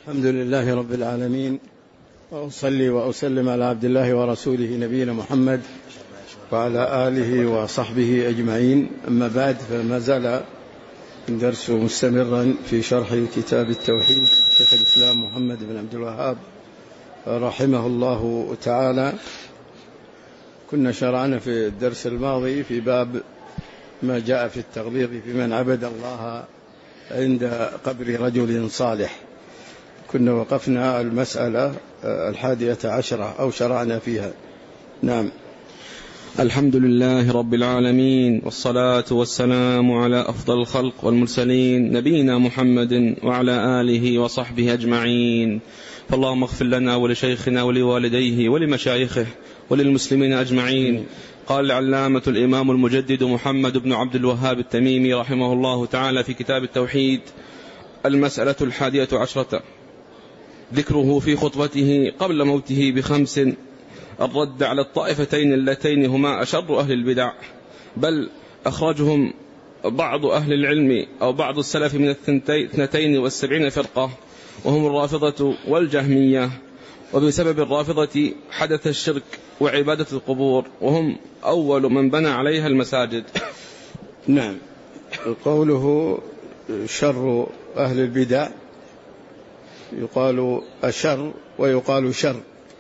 الحمد لله رب العالمين، وأصلي وأسلم على عبد الله ورسوله نبينا محمد وعلى آله وصحبه أجمعين. أما بعد، فما زال درس مستمرا في شرح كتاب التوحيد شيخ الإسلام محمد بن عبد الوهاب رحمه الله تعالى. كنا شرعنا في الدرس الماضي في باب ما جاء في التغليظ في من عبد الله عند قبر رجل صالح. كنا وقفنا المسألة 11 أو شرعنا فيها. نعم. الحمد لله رب العالمين، والصلاة والسلام على أفضل الخلق والمرسلين نبينا محمد وعلى آله وصحبه أجمعين. فاللهم اغفر لنا ولشيخنا ولوالديه ولمشايخه وللمسلمين أجمعين. قال العلامة الإمام المجدد محمد بن عبد الوهاب التميمي رحمه الله تعالى في كتاب التوحيد: المسألة 11، ذكره في خطبته قبل موته ب5 الرد على الطائفتين اللتين هما أشر أهل البدع، بل أخرجهم بعض أهل العلم أو بعض السلف من 72 فرقة، وهم الرافضة والجهمية. وبسبب الرافضة حدث الشرك وعبادة القبور، وهم أول من بنى عليها المساجد. نعم. قوله شر أهل البدع، يقال أشر ويقال شر،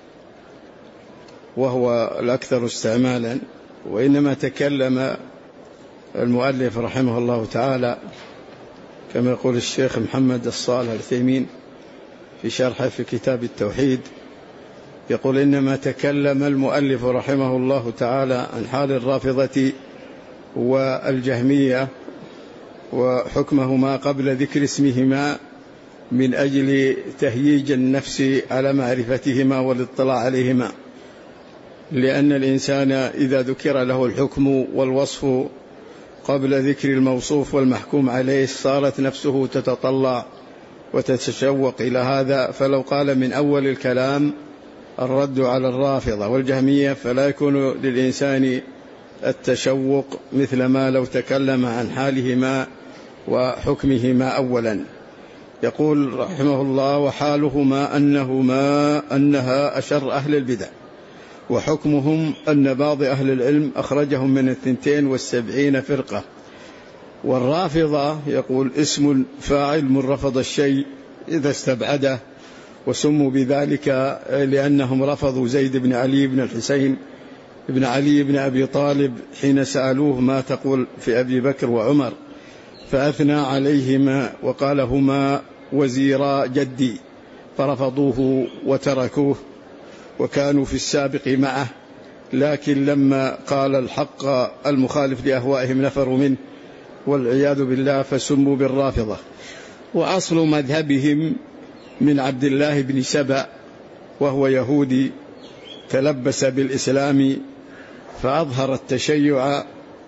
وهو الأكثر استعمالا. وإنما تكلم المؤلف رحمه الله تعالى كما يقول الشيخ محمد الصالح العثيمين في شرحه في كتاب التوحيد، يقول: إنما تكلم المؤلف رحمه الله تعالى عن حال الرافضة والجهمية وحكمهما قبل ذكر اسمهما، من أجل تهييج النفس على معرفتهما والاطلاع عليهما، لأن الإنسان إذا ذكر له الحكم والوصف قبل ذكر الموصوف والمحكوم عليه صارت نفسه تتطلع وتتشوق إلى هذا. فلو قال من أول الكلام الرد على الرافضة والجهمية فلا يكون للإنسان التشوق مثل ما لو تكلم عن حالهما وحكمهما أولا. يقول رحمه الله: وحالهما أنها أشر أهل البدع، وحكمهم أن بعض أهل العلم أخرجهم من 72 فرقة. والرافضة يقول اسم فاعل من رفض الشيء إذا استبعده، وسموا بذلك لأنهم رفضوا زيد بن علي بن الحسين بن علي بن أبي طالب حين سألوه: ما تقول في أبي بكر وعمر؟ فأثنى عليهما وقال: هما وزيرا جدي، فرفضوه وتركوه، وكانوا في السابق معه، لكن لما قال الحق المخالف لأهوائهم نفروا منه والعياذ بالله، فسموا بالرافضة. وأصل مذهبهم من عبد الله بن سبأ، وهو يهودي تلبس بالإسلام فأظهر التشيع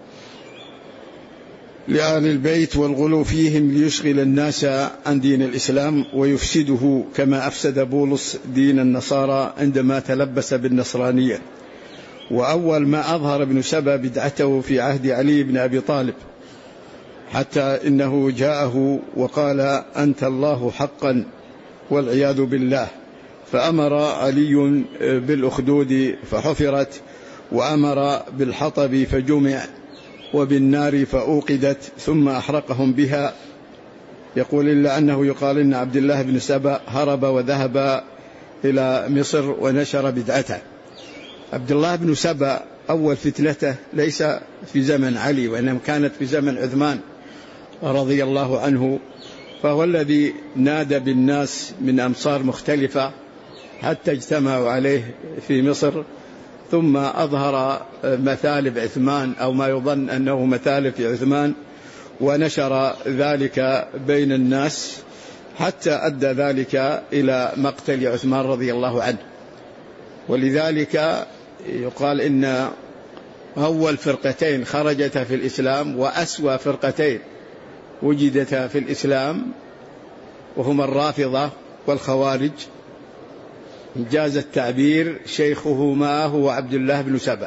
لآل البيت والغلو فيهم ليشغل الناس عن دين الإسلام ويفسده، كما أفسد بولس دين النصارى عندما تلبس بالنصرانية. وأول ما أظهر ابن سبأ بدعته في عهد علي بن أبي طالب، حتى إنه جاءه وقال: أنت الله حقا والعياذ بالله. فأمر علي بالأخدود فحفرت، وأمر بالحطب فجمع، وبالنار فأوقدت، ثم أحرقهم بها. يقول: إلا أنه يقال إن عبد الله بن سبأ هرب وذهب إلى مصر ونشر بدعته. عبد الله بن سبأ أول فتنته ليس في زمن علي، وإنما كانت في زمن عثمان رضي الله عنه، فهو الذي نادى بالناس من أمصار مختلفة حتى اجتمعوا عليه في مصر، ثم أظهر مثالب عثمان أو ما يظن أنه مثالب في عثمان، ونشر ذلك بين الناس حتى أدى ذلك إلى مقتل عثمان رضي الله عنه. ولذلك يقال إن أول فرقتين خرجتا في الإسلام وأسوأ فرقتين وجدتا في الإسلام وهما الرافضة والخوارج، جاز التعبير شيخهما هو عبد الله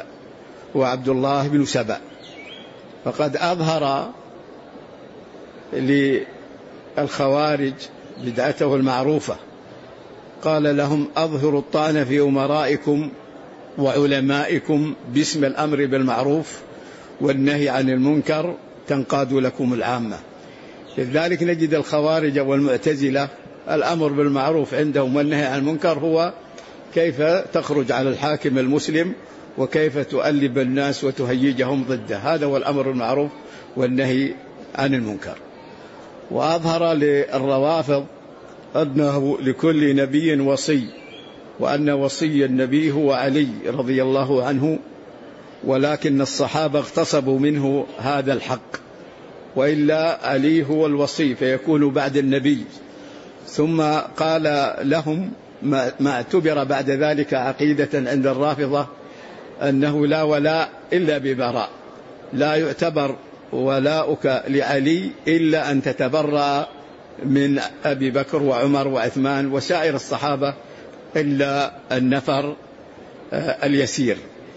بن سبأ، فقد أظهر للخوارج بدعته المعروفة قال لهم أظهروا الطعن في أمرائكم وعلمائكم باسم الأمر بالمعروف والنهي عن المنكر تنقاد لكم العامة. لذلك نجد الخوارج والمعتزلة الأمر بالمعروف عندهم والنهي عن المنكر هو كيف تخرج على الحاكم المسلم وكيف تؤلب الناس وتهيجهم ضده، هذا هو الأمر بالمعروف والنهي عن المنكر. وأظهر للروافض أنه لكل نبي وصي، وأن وصي النبي هو علي رضي الله عنه، ولكن الصحابة اغتصبوا منه هذا الحق، وإلا علي هو الوصي فيكون بعد النبي. ثم قال لهم ما اعتبر بعد ذلك عقيدة عند الرافضة أنه لا ولاء إلا ببراء، لا يعتبر ولاؤك لعلي إلا أن تتبرأ من أبي بكر وعمر وعثمان وسائر الصحابة إلا النفر اليسير.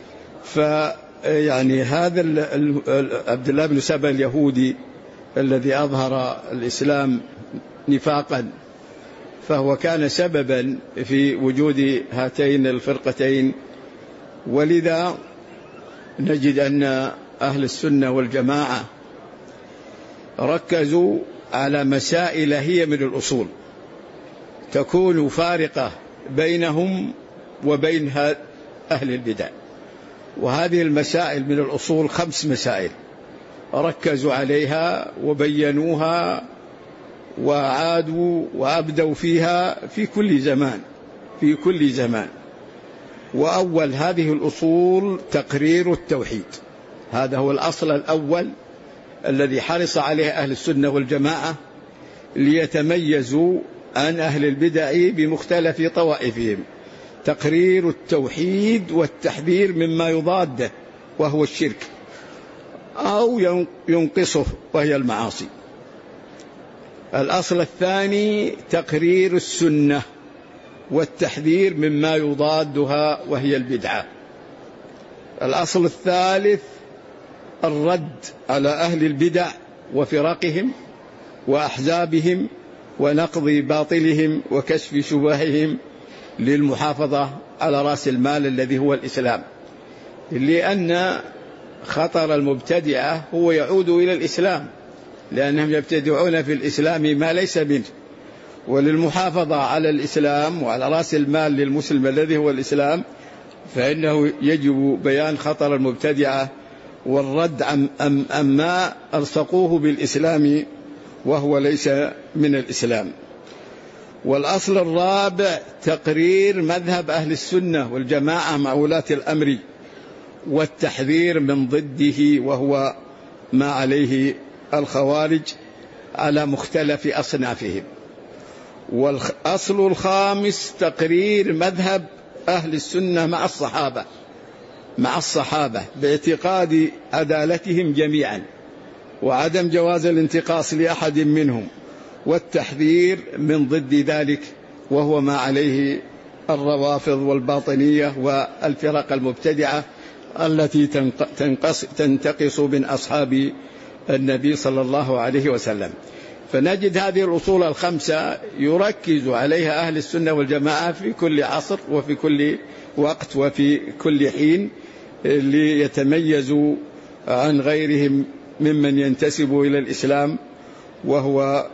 فيعني هذا عبد الله بن سبأ اليهودي الذي أظهر الإسلام نفاقا فهو كان سببا في وجود هاتين الفرقتين. ولذا نجد أن أهل السنة والجماعة ركزوا على مسائل هي من الأصول تكون فارقة بينهم وبين أهل البدع، وهذه المسائل من الأصول 5 مسائل ركزوا عليها وبينوها وعادوا وأبدوا فيها في كل زمان. وأول هذه الأصول تقرير التوحيد، هذا هو الأصل الأول الذي حرص عليه أهل السنة والجماعة ليتميزوا عن أهل البدع بمختلف طوائفهم، تقرير التوحيد والتحذير مما يضاده وهو الشرك أو ينقصه وهي المعاصي. الأصل الثاني تقرير السنة والتحذير مما يضادها وهي البدعة. الأصل الثالث الرد على أهل البدع وفرقهم وأحزابهم ونقض باطلهم وكشف شبههم للمحافظة على رأس المال الذي هو الإسلام، لأن خطر المبتدعة هو يعود إلى الإسلام، لأنهم يبتدعون في الإسلام ما ليس منه. وللمحافظة على الإسلام وعلى رأس المال للمسلم الذي هو الإسلام فإنه يجب بيان خطر المبتدعة والرد عما ألصقوه بالإسلام وهو ليس من الإسلام. والأصل الرابع تقرير مذهب أهل السنة والجماعة مع ولاة الأمر والتحذير من ضده وهو ما عليه الخوارج على مختلف أصنافهم. والأصل الخامس تقرير مذهب أهل السنة مع الصحابة باعتقاد عدالتهم جميعا وعدم جواز الانتقاص لأحد منهم والتحذير من ضد ذلك وهو ما عليه الروافض والباطنية والفرق المبتدعة التي تنتقص من أصحاب النبي صلى الله عليه وسلم. فنجد هذه الأصول 5 يركز عليها أهل السنة والجماعة في كل عصر وفي كل وقت وفي كل حين ليتميزوا عن غيرهم ممن ينتسب إلى الإسلام وهو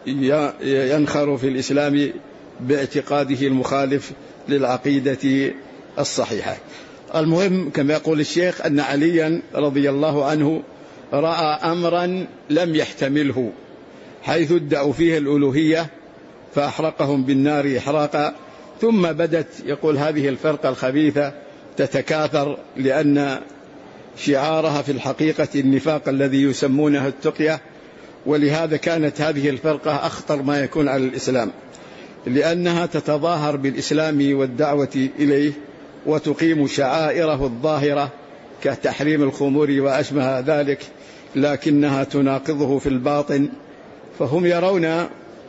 ينخر في الإسلام باعتقاده المخالف للعقيدة الصحيحة. المهم كما يقول الشيخ أن عليا رضي الله عنه رأى أمرا لم يحتمله حيث ادعوا فيه الألوهية فأحرقهم بالنار إحراقا، ثم بدت يقول هذه الفرقة الخبيثة تتكاثر لأن شعارها في الحقيقة النفاق الذي يسمونه التقية، ولهذا كانت هذه الفرقة أخطر ما يكون على الإسلام لأنها تتظاهر بالإسلام والدعوة إليه وتقيم شعائره الظاهرة كتحريم الخمور وأشبه ذلك، لكنها تناقضه في الباطن. فهم يرون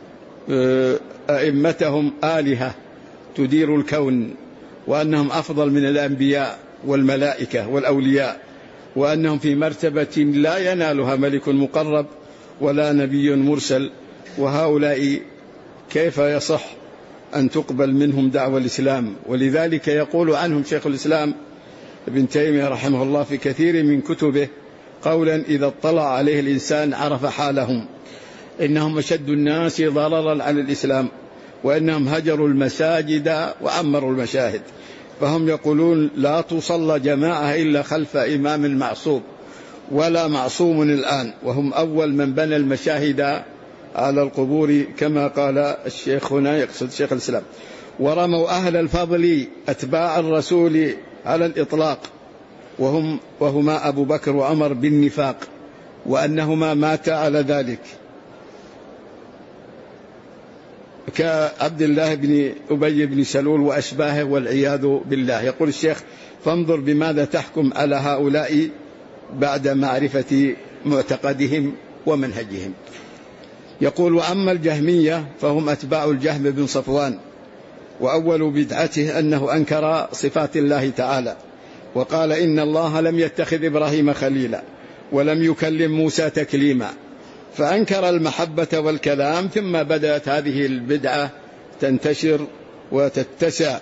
أئمتهم آلهة تدير الكون وأنهم أفضل من الأنبياء والملائكة والأولياء، وأنهم في مرتبة لا ينالها ملك مقرب ولا نبي مرسل. وهؤلاء كيف يصح أن تقبل منهم دعوة الإسلام. ولذلك يقول عنهم شيخ الإسلام ابن تيمية رحمه الله في كثير من كتبه قولا إذا اطلع عليه الإنسان عرف حالهم: إنهم أشد الناس ضررا على الإسلام، وإنهم هجروا المساجد وعمروا المشاهد. فهم يقولون لا تصلى جماعة إلا خلف إمام معصوم، ولا معصوم الآن، وهم أول من بنى المشاهد على القبور كما قال الشيخ هنا، يقصد شيخ الإسلام. ورموا أهل الفضل أتباع الرسول على الإطلاق، وهما أبو بكر وعمر بالنفاق، وأنهما ماتا على ذلك، كعبد الله بن أبي بن سلول وأشباهه والعياذ بالله. يقول الشيخ: فانظر بماذا تحكم على هؤلاء بعد معرفة معتقدهم ومنهجهم. يقول: وأما الجهمية فهم أتباع الجهم بن صفوان، وأول بدعته أنه أنكر صفات الله تعالى، وقال إن الله لم يتخذ إبراهيم خليلا ولم يكلم موسى تكليما، فأنكر المحبة والكلام. ثم بدأت هذه البدعة تنتشر وتتسع،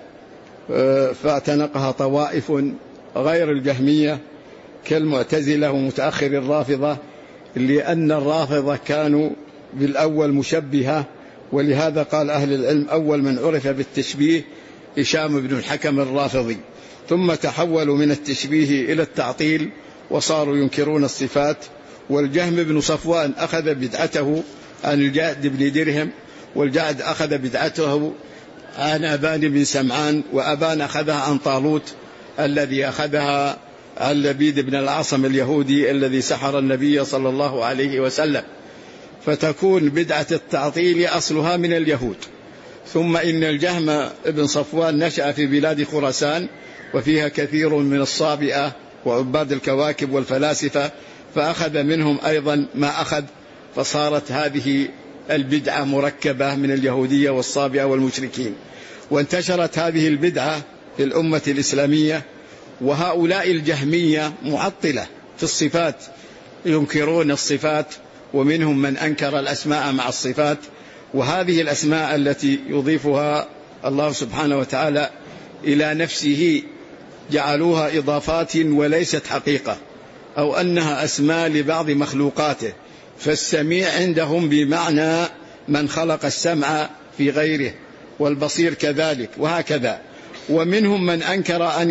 فاعتنقها طوائف غير الجهمية كالمعتزلة ومتأخر الرافضة، لأن الرافضة كانوا بالأول مشبهة، ولهذا قال أهل العلم أول من عرف بالتشبيه هشام بن الحكم الرافضي، ثم تحولوا من التشبيه إلى التعطيل وصاروا ينكرون الصفات. والجهم بن صفوان أخذ بدعته عن الجعد بن درهم، والجعد أخذ بدعته عن أبان بن سمعان، وأبان أخذها عن طالوت الذي أخذها عن لبيد بن العاصم اليهودي الذي سحر النبي صلى الله عليه وسلم. فتكون بدعة التعطيل أصلها من اليهود. ثم إن الجهم بن صفوان نشأ في بلاد خراسان، وفيها كثير من الصابئة وعباد الكواكب والفلاسفة، فأخذ منهم أيضا ما أخذ، فصارت هذه البدعة مركبة من اليهودية والصابئة والمشركين، وانتشرت هذه البدعة في الأمة الإسلامية. وهؤلاء الجهمية معطلة في الصفات، ينكرون الصفات، ومنهم من أنكر الأسماء مع الصفات. وهذه الأسماء التي يضيفها الله سبحانه وتعالى إلى نفسه جعلوها إضافات وليست حقيقة، أو أنها أسماء لبعض مخلوقاته، فالسميع عندهم بمعنى من خلق السمع في غيره، والبصير كذلك، وهكذا. ومنهم من أنكر أن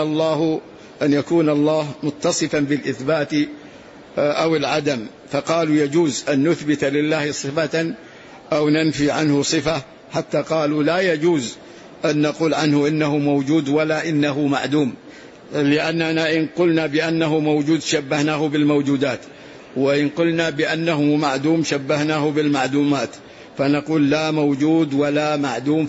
يكون الله متصفا بالإثبات أو العدم، فقالوا يجوز أن نثبت لله صفة أو ننفي عنه صفة، حتى قالوا لا يجوز أن نقول عنه إنه موجود ولا إنه معدوم، لأننا إن قلنا بأنه موجود شبهناه بالموجودات، وإن قلنا بأنه معدوم شبهناه بالمعدومات، فنقول لا موجود ولا معدوم.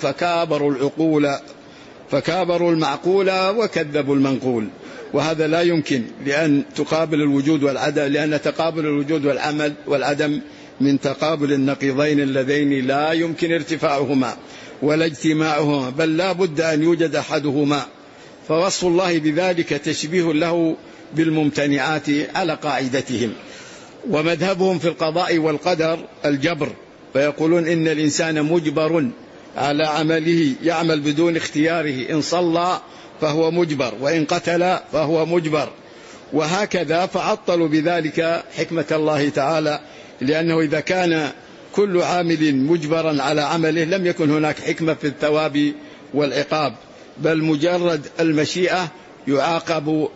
فكابروا المعقول وكذبوا المنقول، وهذا لا يمكن، لأن تقابل الوجود والعدم، لأن تقابل الوجود والعدم من تقابل النقيضين اللذين لا يمكن ارتفاعهما ولا اجتماعهما، بل لا بد أن يوجد أحدهما. فوصف الله بذلك تشبيه له بالممتنعات على قاعدتهم. ومذهبهم في القضاء والقدر الجبر، فيقولون إن الإنسان مجبر على عمله، يعمل بدون اختياره، إن صلى فهو مجبر، وإن قتل فهو مجبر، وهكذا. فعطلوا بذلك حكمة الله تعالى، لأنه إذا كان كل عامل مجبرا على عمله لم يكن هناك حكمة في الثواب والعقاب، بل مجرد المشيئة يعاقب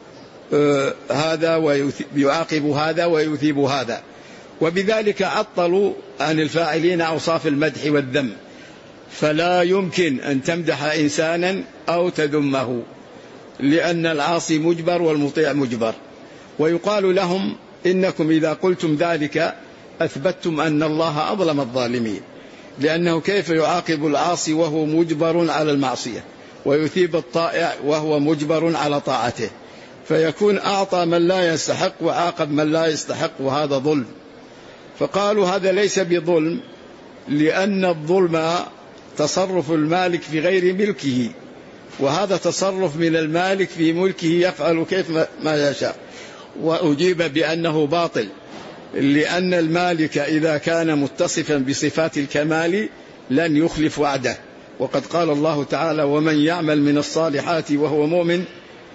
هذا ويثيب هذا. وبذلك عطلوا عن الفاعلين أوصاف المدح والذم، فلا يمكن أن تمدح إنسانا أو تذمه، لأن العاصي مجبر والمطيع مجبر. ويقال لهم إنكم إذا قلتم ذلك أثبتتم أن الله أظلم الظالمين، لأنه كيف يعاقب العاصي وهو مجبر على المعصية، ويثيب الطائع وهو مجبر على طاعته، فيكون أعطى من لا يستحق وعاقب من لا يستحق، وهذا ظلم. فقالوا هذا ليس بظلم، لأن الظلم تصرف المالك في غير ملكه، وهذا تصرف من المالك في ملكه يفعل كيف ما يشاء. وأجيب بأنه باطل، لأن المالك إذا كان متصفا بصفات الكمال لن يخلف وعده، وقد قال الله تعالى: ومن يعمل من الصالحات وهو مؤمن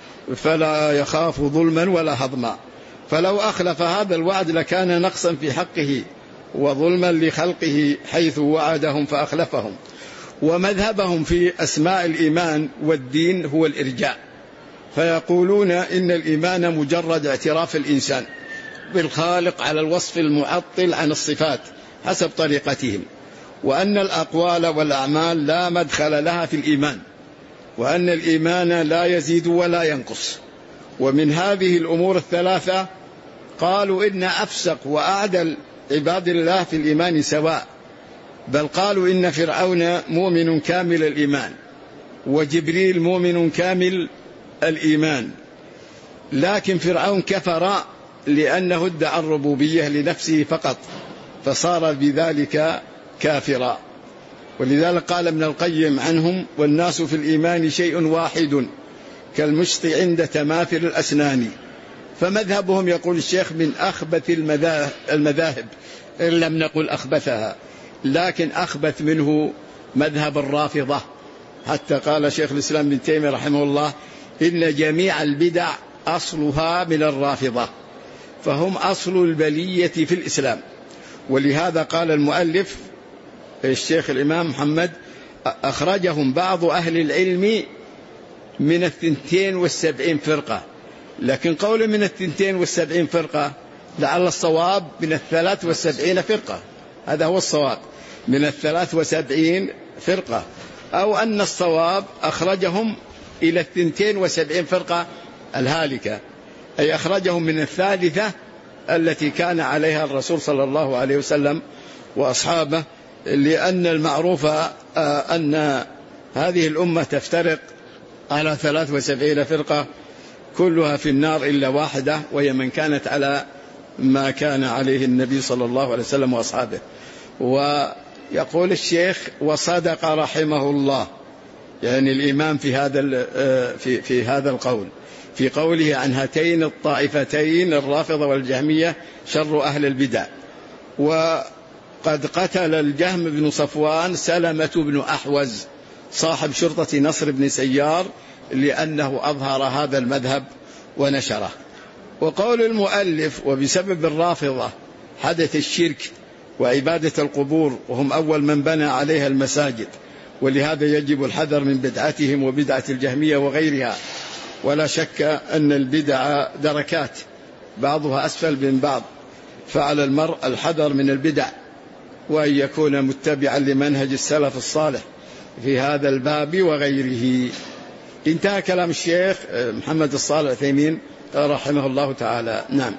فلا يخاف ظلما ولا هضما. فلو أخلف هذا الوعد لكان نقصا في حقه وظلما لخلقه حيث وعدهم فأخلفهم. ومذهبهم في أسماء الإيمان والدين هو الإرجاء، فيقولون إن الإيمان مجرد اعتراف الإنسان بالخالق على الوصف المعطل عن الصفات حسب طريقتهم، وأن الأقوال والأعمال لا مدخل لها في الإيمان، وأن الإيمان لا يزيد ولا ينقص. ومن هذه الأمور الثلاثة قالوا إن أفسق وأعدل عباد الله في الإيمان سواء، بل قالوا إن فرعون مؤمن كامل الإيمان وجبريل مؤمن كامل الإيمان، لكن فرعون كفر لأنه ادعى الربوبية لنفسه فقط فصار بذلك كافرا. ولذلك قال ابن القيم عنهم: والناس في الإيمان شيء واحد كالمشط عند تماثل الأسنان. فمذهبهم يقول الشيخ من أخبث المذاهب، إن لم نقل أخبثها، لكن أخبث منه مذهب الرافضة. حتى قال شيخ الإسلام ابن تيمية رحمه الله: إن جميع البدع أصلها من الرافضة، فهم أصل البلية في الإسلام. ولهذا قال المؤلف الشيخ الإمام محمد: أخرجهم بعض أهل العلم من 72 فرقة، لكن قول من 72 فرقة لعل الصواب من 73 فرقة، هذا هو الصواب، من 73 فرقة، أو أن الصواب أخرجهم إلى 72 فرقة الهالكة، أي أخرجهم من الثالثة التي كان عليها الرسول صلى الله عليه وسلم وأصحابه، لأن المعروف أن هذه الأمة تفترق على 73 فرقة كلها في النار إلا واحدة، وهي من كانت على ما كان عليه النبي صلى الله عليه وسلم وأصحابه. ويقول الشيخ: وصدق رحمه الله، يعني الإمام في هذا القول، في قوله عن هاتين الطائفتين الرافضة والجهمية شر أهل البدع. وقد قتل الجهم بن صفوان سلمة بن أحوز صاحب شرطة نصر بن سيار لأنه أظهر هذا المذهب ونشره. وقول المؤلف: وبسبب الرافضة حدث الشرك وعبادة القبور، وهم أول من بنى عليها المساجد، ولهذا يجب الحذر من بدعتهم وبدعة الجهمية وغيرها. ولا شك أن البدع دركات بعضها أسفل من بعض، فعلى المرء الحذر من البدع وأن يكون متبعا لمنهج السلف الصالح في هذا الباب وغيره. انتهى كلام الشيخ محمد الصالح العثيمين رحمه الله تعالى. نعم.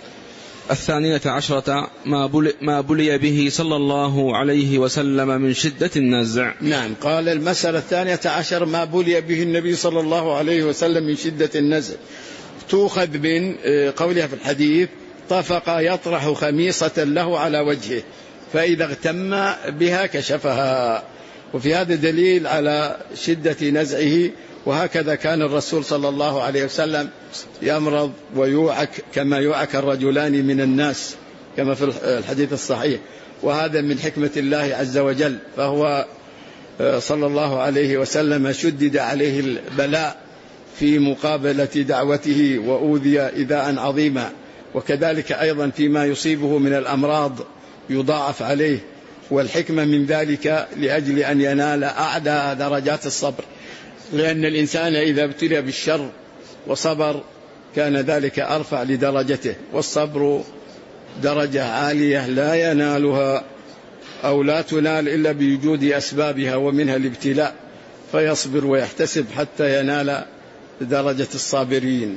12 ما بلي به صلى الله عليه وسلم من شدة النزع. نعم، قال المسألة 12 ما بلي به النبي صلى الله عليه وسلم من شدة النزع، تؤخذ من قولها في الحديث: طفق يطرح خميصة له على وجهه فإذا اغتم بها كشفها. وفي هذا دليل على شدة نزعه، وهكذا كان الرسول صلى الله عليه وسلم يمرض ويوعك كما يوعك الرجلان من الناس كما في الحديث الصحيح، وهذا من حكمة الله عز وجل. فهو صلى الله عليه وسلم شدد عليه البلاء في مقابلة دعوته وأوذي إيذاء عظيما، وكذلك أيضا فيما يصيبه من الأمراض يضاعف عليه، والحكمة من ذلك لأجل أن ينال أعلى درجات الصبر، لأن الإنسان إذا ابتلي بالشر وصبر كان ذلك أرفع لدرجته، والصبر درجة عالية لا ينالها أو لا تنال إلا بوجود أسبابها ومنها الابتلاء، فيصبر ويحتسب حتى ينال درجة الصابرين.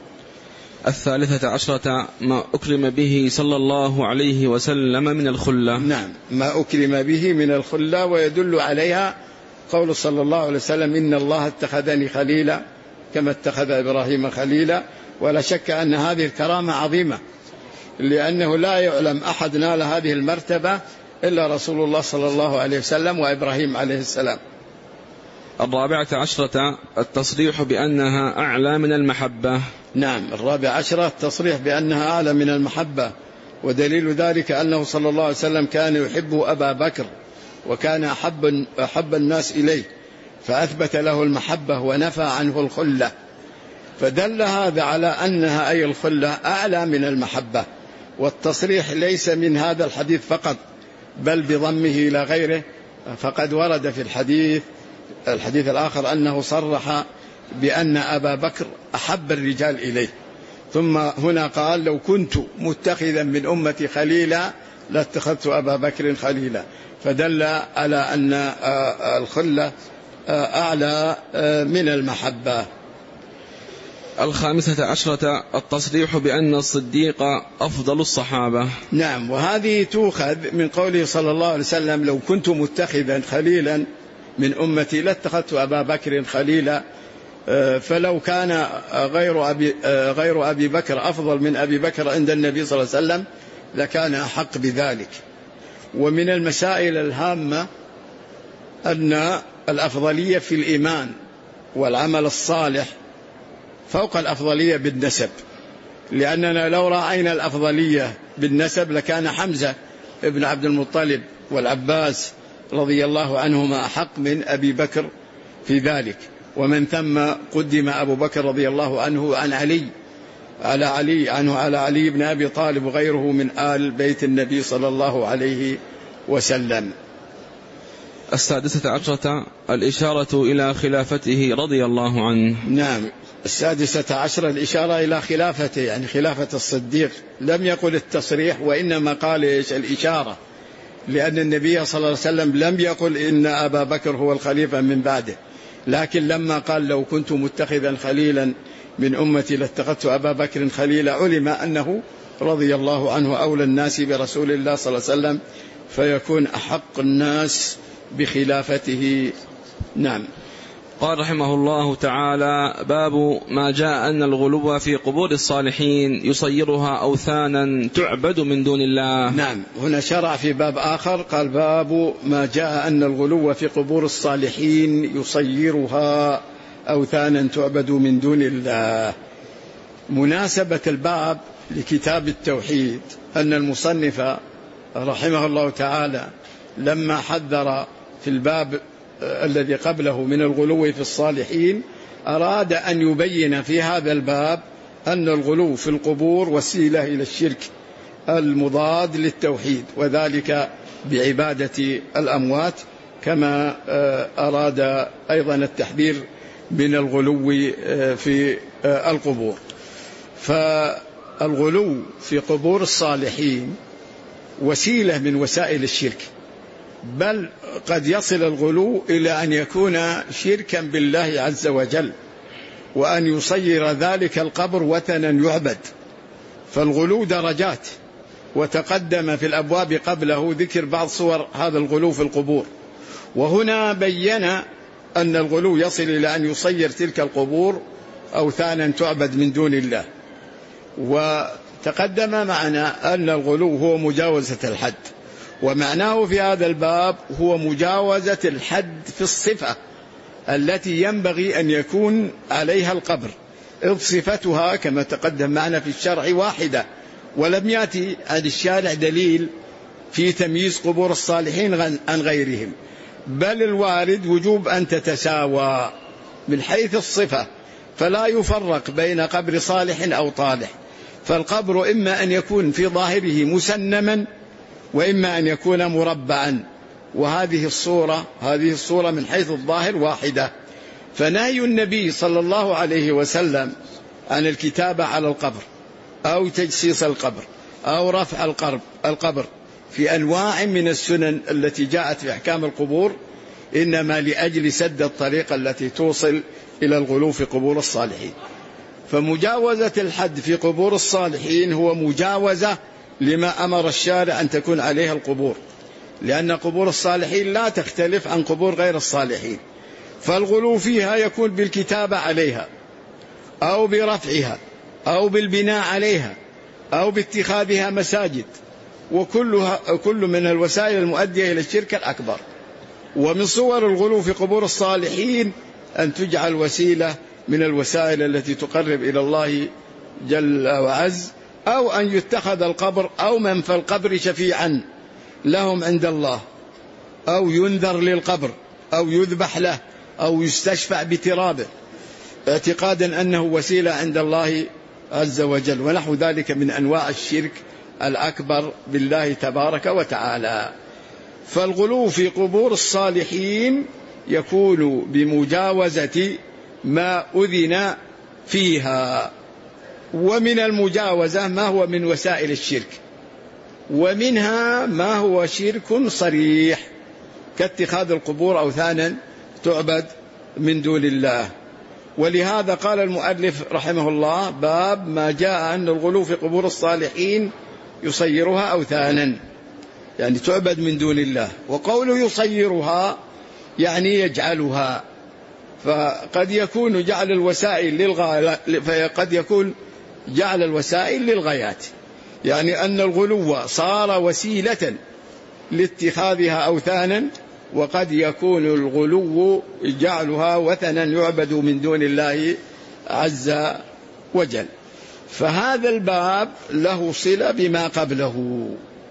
13 ما أكرم به صلى الله عليه وسلم من الخلة. نعم، ما أكرم به من الخلة، ويدل عليها قول صلى الله عليه وسلم: إن الله اتخذني خليلا كما اتخذ إبراهيم خليلا. ولا شك أن هذه الكرامة عظيمة، لأنه لا يعلم أحد نال هذه المرتبة إلا رسول الله صلى الله عليه وسلم وإبراهيم عليه السلام. 14 التصريح بأنها أعلى من المحبة. نعم، 14 التصريح بأنها أعلى من المحبة، ودليل ذلك أنه صلى الله عليه وسلم كان يحب أبا بكر وكان أحب الناس إليه، فأثبت له المحبة ونفى عنه الخلة، فدل هذا على أنها أي الخلة أعلى من المحبة. والتصريح ليس من هذا الحديث فقط، بل بضمه إلى غيره، فقد ورد في الحديث الآخر أنه صرح بأن أبا بكر أحب الرجال إليه، ثم هنا قال لو كنت متخذا من أمتي خليلا لاتخذت أبا بكر خليلا، فدل على أن الخلة أعلى من المحبة. 15 التصريح بأن الصديق أفضل الصحابة. نعم، وهذه تؤخذ من قوله صلى الله عليه وسلم لو كنت متخذا خليلا من أمتي لاتخذت أبا بكر خليلا، فلو كان غير أبي بكر أفضل من أبي بكر عند النبي صلى الله عليه وسلم لكان أحق بذلك. ومن المسائل الهامة أن الأفضلية في الإيمان والعمل الصالح فوق الأفضلية بالنسب، لأننا لو رأينا الأفضلية بالنسب لكان حمزة ابن عبد المطلب والعباس رضي الله عنهما أحق من أبي بكر في ذلك، ومن ثم قدم أبو بكر رضي الله عنه على علي بن أبي طالب وغيره من آل بيت النبي صلى الله عليه وسلم. 16 الإشارة إلى خلافته رضي الله عنه. نعم، 16 الإشارة إلى خلافته، يعني خلافة الصديق، لم يقل التصريح وإنما قال الإشارة، لأن النبي صلى الله عليه وسلم لم يقل إن أبا بكر هو الخليفة من بعده، لكن لما قال لو كنت متخذا خليلا من أمتي لاتخذت أبا بكر خليلا علم أنه رضي الله عنه أولى الناس برسول الله صلى الله عليه وسلم، فيكون أحق الناس بخلافته. نعم. قال رحمه الله تعالى باب ما جاء أن الغلو في قبور الصالحين يصيرها أوثانا تعبد من دون الله. نعم، هنا شرع في باب آخر قال باب ما جاء أن الغلو في قبور الصالحين يصيرها أوثانا تعبد من دون الله. مناسبة الباب لكتاب التوحيد أن المصنف رحمه الله تعالى لما حذر في الباب الذي قبله من الغلو في الصالحين أراد أن يبين في هذا الباب أن الغلو في القبور وسيلة إلى الشرك المضاد للتوحيد، وذلك بعبادة الأموات، كما أراد أيضا التحذير من الغلو في القبور. فالغلو في قبور الصالحين وسيلة من وسائل الشرك، بل قد يصل الغلو إلى أن يكون شركا بالله عز وجل، وأن يصير ذلك القبر وثنا يعبد. فالغلو درجات، وتقدم في الأبواب قبله ذكر بعض صور هذا الغلو في القبور، وهنا بين أن الغلو يصل إلى أن يصير تلك القبور أوثانا تعبد من دون الله. وتقدم معنا أن الغلو هو مجاوزة الحد، ومعناه في هذا الباب هو مجاوزة الحد في الصفة التي ينبغي أن يكون عليها القبر، إذ صفتها كما تقدم معنا في الشرع واحدة، ولم يأتي عن الشارع دليل في تمييز قبور الصالحين عن غيرهم، بل الوارد وجوب أن تتساوى من حيث الصفة، فلا يفرق بين قبر صالح أو طالح، فالقبر إما أن يكون في ظاهره مسنما وإما أن يكون مربعا، وهذه الصورة من حيث الظاهر واحدة. فنهي النبي صلى الله عليه وسلم عن الكتابة على القبر أو تجسيس القبر أو رفع القبر في أنواع من السنن التي جاءت في أحكام القبور إنما لأجل سد الطريق التي توصل إلى الغلو في قبور الصالحين. فمجاوزة الحد في قبور الصالحين هو مجاوزة لما أمر الشارع أن تكون عليها القبور، لأن قبور الصالحين لا تختلف عن قبور غير الصالحين، فالغلو فيها يكون بالكتابة عليها أو برفعها أو بالبناء عليها أو باتخاذها مساجد، وكل من الوسائل المؤدية إلى الشرك الأكبر. ومن صور الغلو في قبور الصالحين أن تجعل وسيلة من الوسائل التي تقرب إلى الله جل وعز، أو أن يتخذ القبر أو من في القبر شفيعا لهم عند الله، أو ينذر للقبر أو يذبح له أو يستشفع بترابه اعتقادا أنه وسيلة عند الله عز وجل، ونحو ذلك من أنواع الشرك الأكبر بالله تبارك وتعالى. فالغلو في قبور الصالحين يكون بمجاوزة ما أذن فيها، ومن المجاوزة ما هو من وسائل الشرك، ومنها ما هو شرك صريح كاتخاذ القبور أوثانا تعبد من دون الله. ولهذا قال المؤلف رحمه الله باب ما جاء أن الغلو في قبور الصالحين يصيرها أوثانا، يعني تعبد من دون الله. وقوله يصيرها يعني يجعلها، فقد يكون جعل الوسائل فقد يكون جعل الوسائل للغايات، يعني أن الغلو صار وسيلة لاتخاذها أوثانا، وقد يكون الغلو جعلها وثنا يعبد من دون الله عز وجل. فهذا الباب له صلة بما قبله،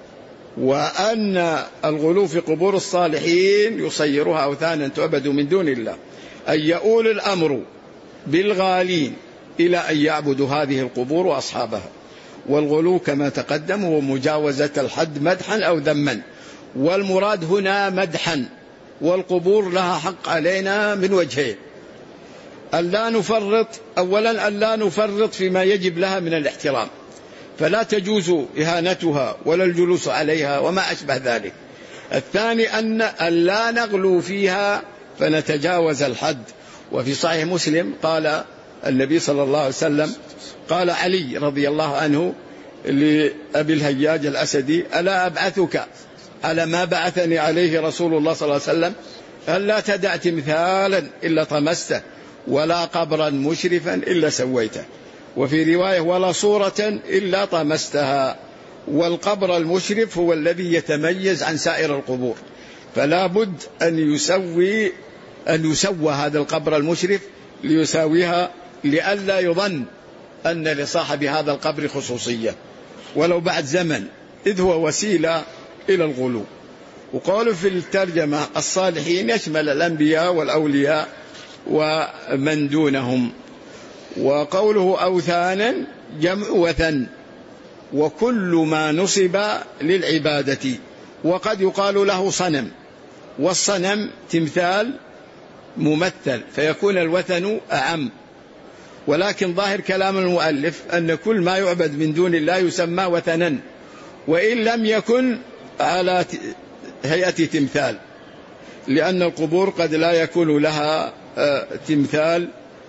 وأن الغلو في قبور الصالحين يصيرها أوثانا تعبد من دون الله، أن يؤول الأمر بالغالين إلى أن يعبدوا هذه القبور وأصحابها. والغلو كما تقدم هو مجاوزة الحد مدحا أو ذما، والمراد هنا مدحا، والقبور لها حق علينا من وجهين: ألا نفرط، أولا ألا نفرط فيما يجب لها من الاحترام، فلا تجوز إهانتها ولا الجلوس عليها وما أشبه ذلك. الثاني أن لا نغلو فيها فنتجاوز الحد. وفي صحيح مسلم قال النبي صلى الله عليه وسلم، قال علي رضي الله عنه لأبي الهياج الأسدي: ألا أبعثك على ما بعثني عليه رسول الله صلى الله عليه وسلم؟ ألا تدع تمثالا إلا طمسته، ولا قبرا مشرفا إلا سويته، وفي رواية: ولا صورة إلا طمستها. والقبر المشرف هو الذي يتميز عن سائر القبور، فلا بد أن يسوى هذا القبر المشرف ليساويها، لئلا يظن أن لصاحب هذا القبر خصوصية ولو بعد زمن، إذ هو وسيلة إلى الغلو. وقالوا في الترجمة الصالحين يشمل الأنبياء والأولياء ومن دونهم. وقوله أوثانا جمع وثن، وكل ما نصب للعبادة، وقد يقال له صنم، والصنم تمثال ممثل فيكون الوثن أعم. ولكن ظاهر كلام المؤلف أن كل ما يعبد من دون الله يسمى وثنا، وإن لم يكن على هيئة تمثال، لأن القبور قد لا يكون لها تمثال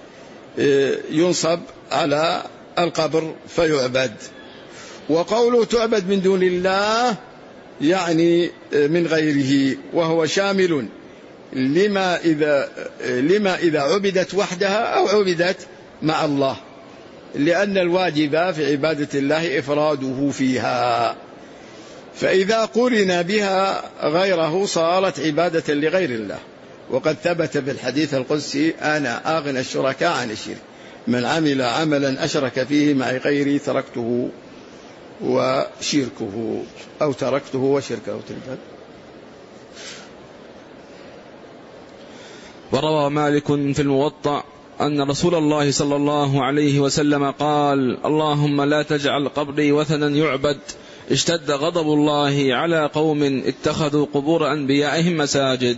ينصب على القبر فيعبد. وقوله تعبد من دون الله يعني من غيره، وهو شامل لما إذا عبدت وحدها أو عبدت مع الله، لأن الواجب في عبادة الله إفراده فيها، فإذا قرن بها غيره صارت عبادة لغير الله. وقد ثبت في الحديث القدسي: أنا أغنى الشركاء عن الشرك، من عمل عملا أشرك فيه معي غيري تركته وشركه، أو تركته وشركه. وروى مالك في الموطأ أن رسول الله صلى الله عليه وسلم قال: اللهم لا تجعل قبري وثنا يعبد، اشتد غضب الله على قوم اتخذوا قبور أنبيائهم مساجد.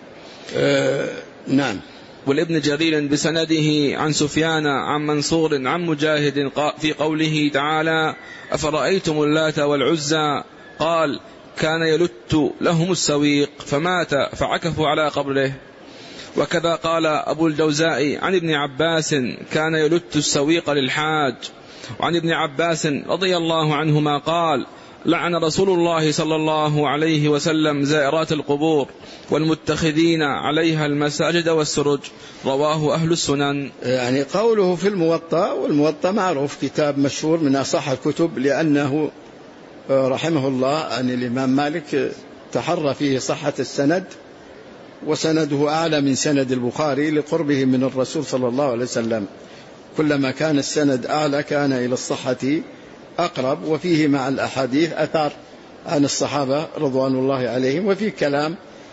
نعم. والابن جرير بسنده عن سفيان عن منصور عن مجاهد في قوله تعالى: أفرأيتم اللات والعزى، قال: كان يلت لهم السويق فمات فعكفوا على قبره. وكذا قال أبو الجوزاء عن ابن عباس: كان يلت السويق للحاج. وعن ابن عباس رضي الله عنهما قال: لعن رسول الله صلى الله عليه وسلم زائرات القبور والمتخذين عليها المساجد والسرج. رواه أهل السنن. يعني قوله في الموطأ، والموطأ معروف كتاب مشهور من أصح الكتب، لأنه رحمه الله عن الإمام مالك تحرى فيه صحة السند، وسنده أعلى من سند البخاري لقربه من الرسول صلى الله عليه وسلم. كلما كان السند أعلى كان إلى الصحة أقرب، وفيه مع الأحاديث أثار عن الصحابة رضوان الله عليهم، وفيه كلام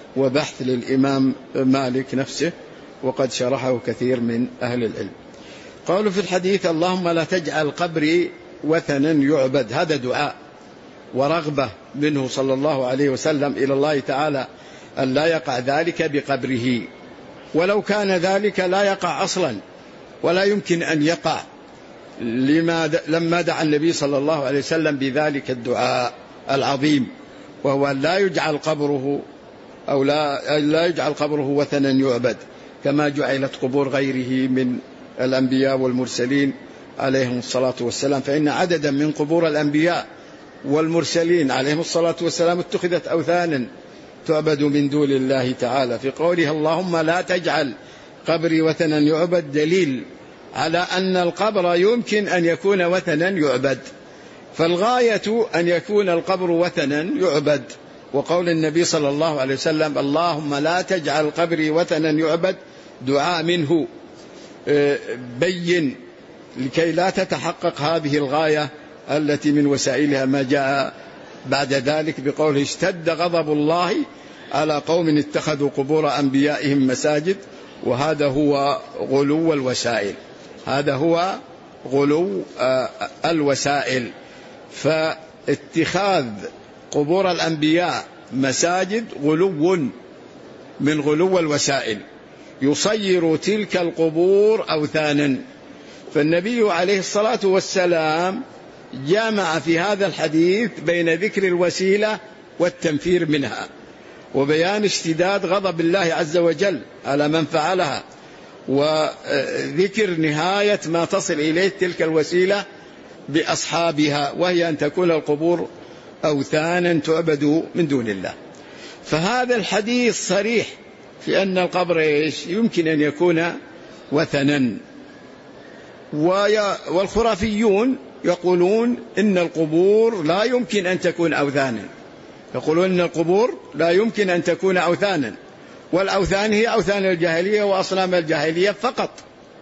وبحث للإمام مالك نفسه، وقد شرحه كثير من أهل العلم. قالوا في الحديث: اللهم لا تجعل قبري وثنا يعبد، هذا دعاء ورغبة منه صلى الله عليه وسلم إلى الله تعالى أن لا يقع ذلك بقبره، ولو كان ذلك لا يقع أصلا ولا يمكن أن يقع، لما دعا النبي صلى الله عليه وسلم بذلك الدعاء العظيم، وهو لا يجعل قبره أو لا يجعل قبره وثنا يعبد كما جعلت قبور غيره من الأنبياء والمرسلين عليهم الصلاة والسلام، فإن عددا من قبور الأنبياء والمرسلين عليهم الصلاة والسلام اتخذت أوثانا تعبد من دون الله تعالى. في قوله اللهم لا تجعل قبري وثنا يعبد دليل على أن القبر يمكن أن يكون وثنا يعبد، فالغاية أن يكون القبر وثنا يعبد. وقول النبي صلى الله عليه وسلم اللهم لا تجعل قبري وثنا يعبد دعاء منه بين لكي لا تتحقق هذه الغاية التي من وسائلها ما جاء بعد ذلك بقوله اشتد غضب الله على قوم اتخذوا قبور أنبيائهم مساجد، وهذا هو غلو الوسائل، هذا هو غلو الوسائل. فاتخاذ قبور الأنبياء مساجد غلو من غلو الوسائل، يصير تلك القبور أوثانا. فالنبي عليه الصلاة والسلام جامع في هذا الحديث بين ذكر الوسيلة والتنفير منها، وبيان اشتداد غضب الله عز وجل على من فعلها، وذكر نهاية ما تصل إليه تلك الوسيلة بأصحابها، وهي أن تكون القبور أوثانا تعبد من دون الله. فهذا الحديث صريح في أن القبر يمكن أن يكون وثنا. والخرافيون يقولون إن القبور لا يمكن أن تكون أوثانا، يقولون إن القبور لا يمكن أن تكون أوثانا، والأوثان هي أوثان الجاهلية وأصنام الجاهلية فقط.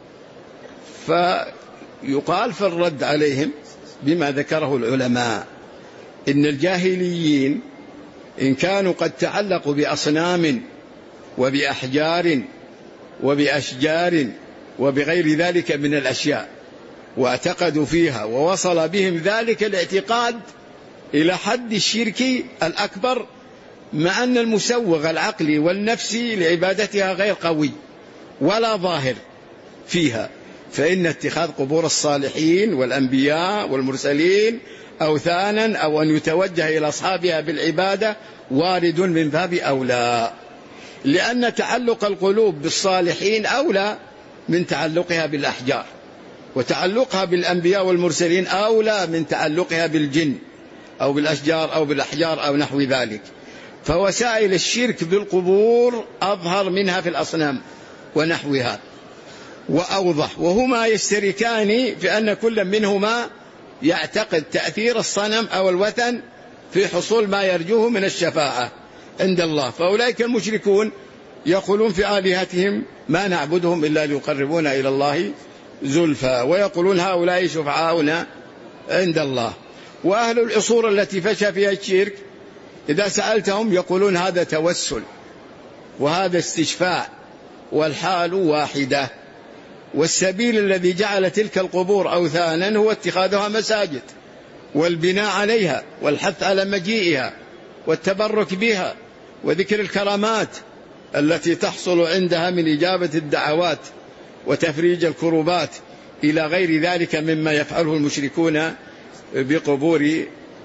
فيقال في الرد عليهم بما ذكره العلماء إن الجاهليين إن كانوا قد تعلقوا بأصنام وبأحجار وبأشجار وبغير ذلك من الأشياء واعتقدوا فيها، ووصل بهم ذلك الاعتقاد إلى حد الشرك الأكبر، مع أن المسوغ العقلي والنفسي لعبادتها غير قوي ولا ظاهر فيها، فإن اتخاذ قبور الصالحين والأنبياء والمرسلين أوثانا أو أن يتوجه إلى أصحابها بالعبادة وارد من باب أولى، لأن تعلق القلوب بالصالحين أولى من تعلقها بالأحجار، وتعلقها بالأنبياء والمرسلين أولى من تعلقها بالجن أو بالأشجار أو بالأحجار أو نحو ذلك. فوسائل الشرك بالقبور أظهر منها في الأصنام ونحوها وأوضح، وهما يشتركان في أن كل منهما يعتقد تأثير الصنم أو الوثن في حصول ما يرجوه من الشفاعة عند الله. فأولئك المشركون يقولون في آلهتهم ما نعبدهم إلا ليقربونا إلى الله زلفى، ويقولون هؤلاء شفعاؤنا عند الله. وأهل العصور التي فشى فيها الشرك إذا سألتهم يقولون هذا توسل وهذا استشفاع والحال واحدة. والسبيل الذي جعل تلك القبور أوثانا هو اتخاذها مساجد والبناء عليها والحث على مجيئها والتبرك بها وذكر الكرامات التي تحصل عندها من إجابة الدعوات وتفريج الكروبات إلى غير ذلك مما يفعله المشركون بقبور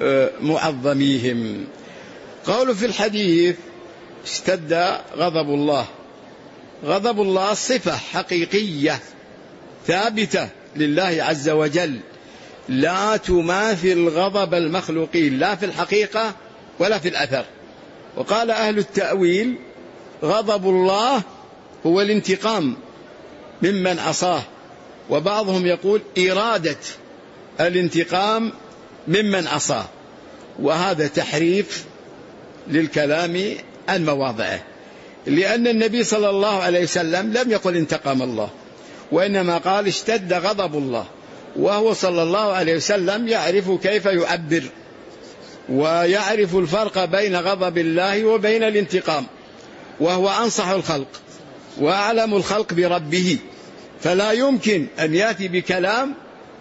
معظميهم. قالوا في الحديث اشتد غضب الله. غضب الله صفة حقيقية ثابتة لله عز وجل لا تماثل غضب المخلوقين لا في الحقيقة ولا في الأثر. وقال أهل التأويل غضب الله هو الانتقام ممن عصاه، وبعضهم يقول إرادة الانتقام ممن عصاه، وهذا تحريف للكلام عن مواضعه، لأن النبي صلى الله عليه وسلم لم يقل انتقم الله، وإنما قال اشتد غضب الله، وهو صلى الله عليه وسلم يعرف كيف يعبر ويعرف الفرق بين غضب الله وبين الانتقام. وهو أنصح الخلق وأعلم الخلق بربه، فلا يمكن أن يأتي بكلام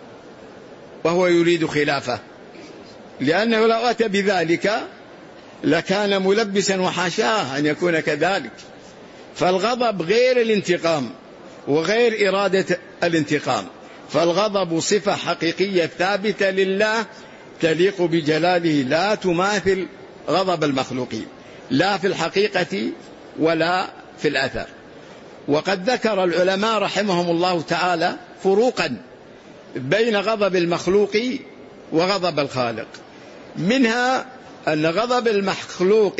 وهو يريد خلافه، لأنه لو أتى بذلك لكان ملبسا، وحاشاه أن يكون كذلك. فالغضب غير الانتقام وغير إرادة الانتقام، فالغضب صفة حقيقية ثابتة لله تليق بجلاله، لا تماثل غضب المخلوقين لا في الحقيقة ولا في الأثر. وقد ذكر العلماء رحمهم الله تعالى فروقا بين غضب المخلوق وغضب الخالق، منها أن غضب المخلوق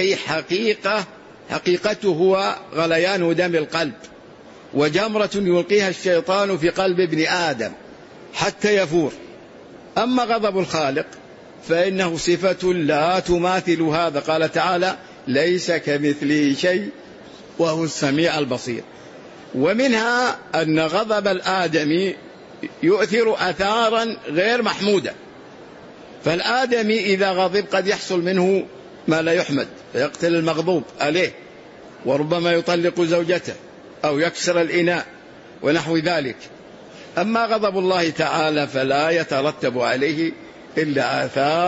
حقيقته هو غليان دم القلب، وجمرة يلقيها الشيطان في قلب ابن آدم حتى يفور. أما غضب الخالق فإنه صفة لا تماثل هذا، قال تعالى ليس كمثله شيء وهو السميع البصير. ومنها أن غضب الآدمي يؤثر أثارا غير محمودة، فالآدمي إذا غضب قد يحصل منه ما لا يحمد فيقتل المغضوب عليه، وربما يطلق زوجته أو يكسر الإناء ونحو ذلك. أما غضب الله تعالى فلا يترتب عليه إلا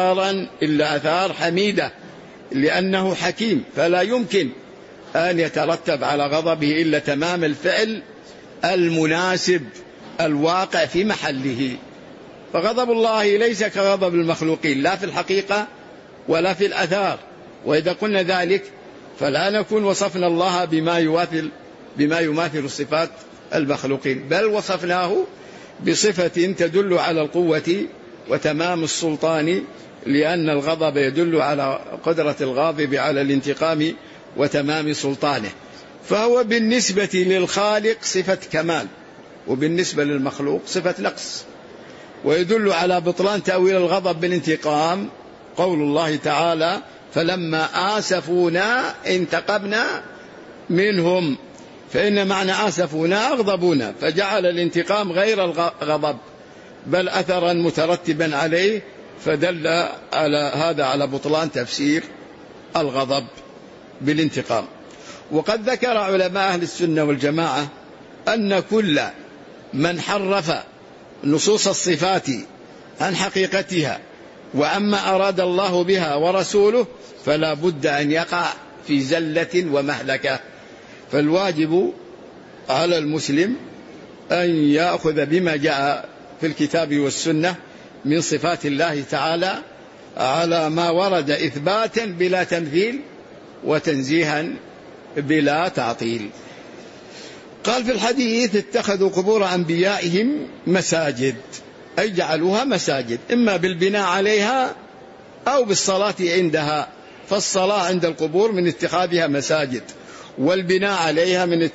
آثار حميدة، لأنه حكيم، فلا يمكن أن يترتب على غضبه إلا تمام الفعل المناسب الواقع في محله. فغضب الله ليس كغضب المخلوقين لا في الحقيقة ولا في الأثار، وإذا قلنا ذلك فلا نكون وصفنا الله بما يماثل صفات المخلوقين، بل وصفناه بصفة تدل على القوة وتمام السلطان، لأن الغضب يدل على قدرة الغاضب على الانتقام وتمام سلطانه. فهو بالنسبة للخالق صفة كمال، وبالنسبة للمخلوق صفة نقص. ويدل على بطلان تأويل الغضب بالانتقام قول الله تعالى فلما آسفونا انتقمنا منهم، فإن معنى آسفونا أغضبونا، فجعل الانتقام غير الغضب بل أثرا مترتبا عليه، فدل على هذا على بطلان تفسير الغضب بالانتقام. وقد ذكر علماء أهل السنة والجماعة أن كل من حرف نصوص الصفات عن حقيقتها وعما أراد الله بها ورسوله فلا بد أن يقع في زلة ومهلكة. فالواجب على المسلم أن يأخذ بما جاء في الكتاب والسنة من صفات الله تعالى على ما ورد إثباتا بلا تمثيل وتنزيها بلا تعطيل. قال في الحديث اتخذوا قبور أنبيائهم مساجد، أي جعلوها مساجد إما بالبناء عليها أو بالصلاة عندها، فالصلاة عند القبور من اتخاذها مساجد، والبناء عليها من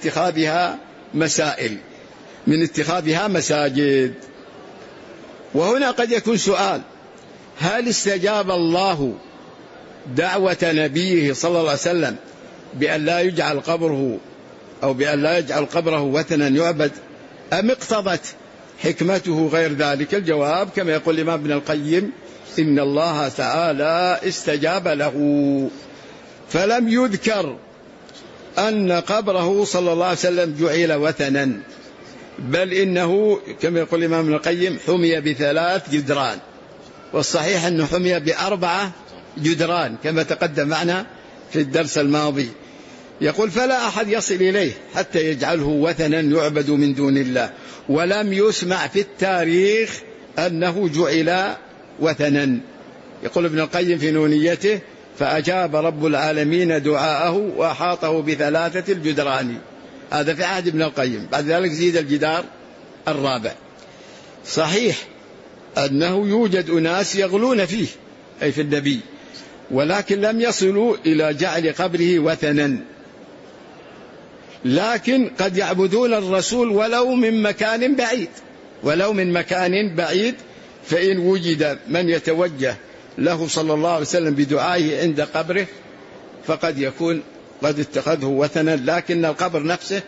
اتخاذها مساجد. وهنا قد يكون سؤال: هل استجاب الله دعوة نبيه صلى الله عليه وسلم بأن لا يجعل قبره أو بأن لا يجعل قبره وثنا يعبد، أم اقتضت حكمته غير ذلك؟ الجواب كما يقول الإمام ابن القيم: إن الله تعالى استجاب له، فلم يذكر أن قبره صلى الله عليه وسلم جعل وثنا، بل إنه كما يقول الإمام ابن القيم حمي ب3 جدران، والصحيح أنه حمي ب4 جدران كما تقدم معنا في الدرس الماضي. يقول: فلا أحد يصل إليه حتى يجعله وثنا يعبد من دون الله، ولم يسمع في التاريخ أنه جعل وثنا. يقول ابن القيم في نونيته: فأجاب رب العالمين دعاءه وأحاطه ب3 الجدران. هذا في عهد ابن القيم، بعد ذلك زيد الجدار الرابع. صحيح أنه يوجد أناس يغلون فيه أي في النبي، ولكن لم يصلوا إلى جعل قبره وثنا، لكن قد يعبدون الرسول ولو من مكان بعيد، فإن وجد من يتوجه له صلى الله عليه وسلم بدعائه عند قبره فقد يكون قد اتخذه وثنا، لكن القبر نفسه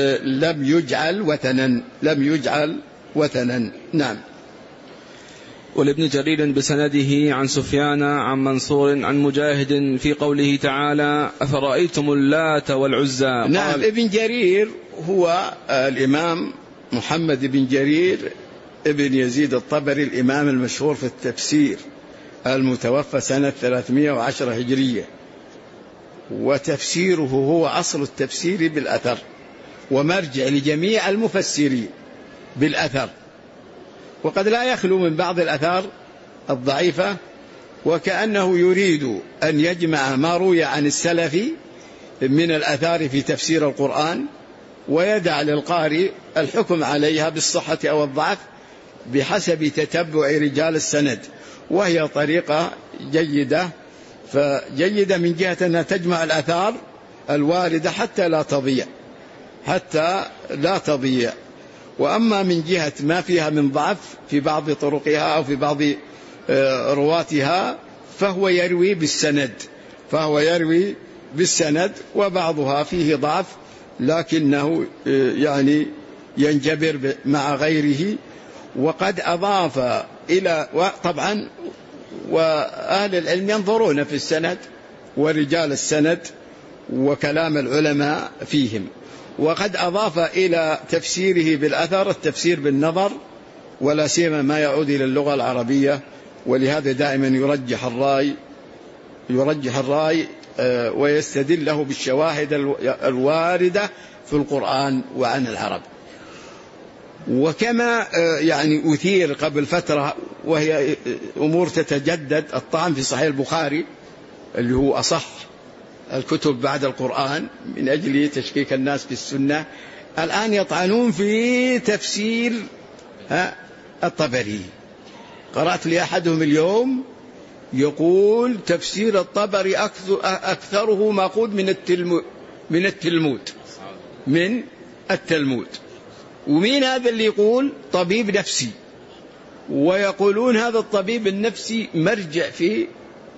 لم يجعل وثنا. نعم. ولابن جرير بسنده عن سفيان عن منصور عن مجاهد في قوله تعالى أفرأيتم اللات والعزى. نعم، ابن جرير هو الإمام محمد بن جرير ابن يزيد الطبري، الإمام المشهور في التفسير، المتوفى سنة 310 هجرية، وتفسيره هو أصل التفسير بالأثر ومرجع لجميع المفسرين بالأثر، وقد لا يخلو من بعض الأثار الضعيفة، وكأنه يريد أن يجمع ما روي عن السلف من الأثار في تفسير القرآن، ويدع للقارئ الحكم عليها بالصحة أو الضعف بحسب تتبع رجال السند، وهي طريقة جيدة، فجيدة من جهة أنها تجمع الآثار الواردة حتى لا تضيع، وأما من جهة ما فيها من ضعف في بعض طرقها أو في بعض رواتها فهو يروي بالسند، وبعضها فيه ضعف لكنه يعني ينجبر مع غيره. وقد أضاف إلى، طبعا وأهل العلم ينظرون في السند ورجال السند وكلام العلماء فيهم، وقد أضاف إلى تفسيره بالأثر التفسير بالنظر، ولا سيما ما يعود إلى اللغة العربية، ولهذا دائما يرجح الرأي ويستدل له بالشواهد الواردة في القرآن وعن العرب. وكما يعني أثير قبل فترة، وهي أمور تتجدد، الطعن في صحيح البخاري اللي هو أصح الكتب بعد القرآن من أجل تشكيك الناس في السنة، الآن يطعنون في تفسير الطبري. قرأت لأحدهم اليوم يقول تفسير الطبري أكثره مأخوذ من التلمود. ومين هذا اللي يقول؟ طبيب نفسي، ويقولون هذا الطبيب النفسي مرجع في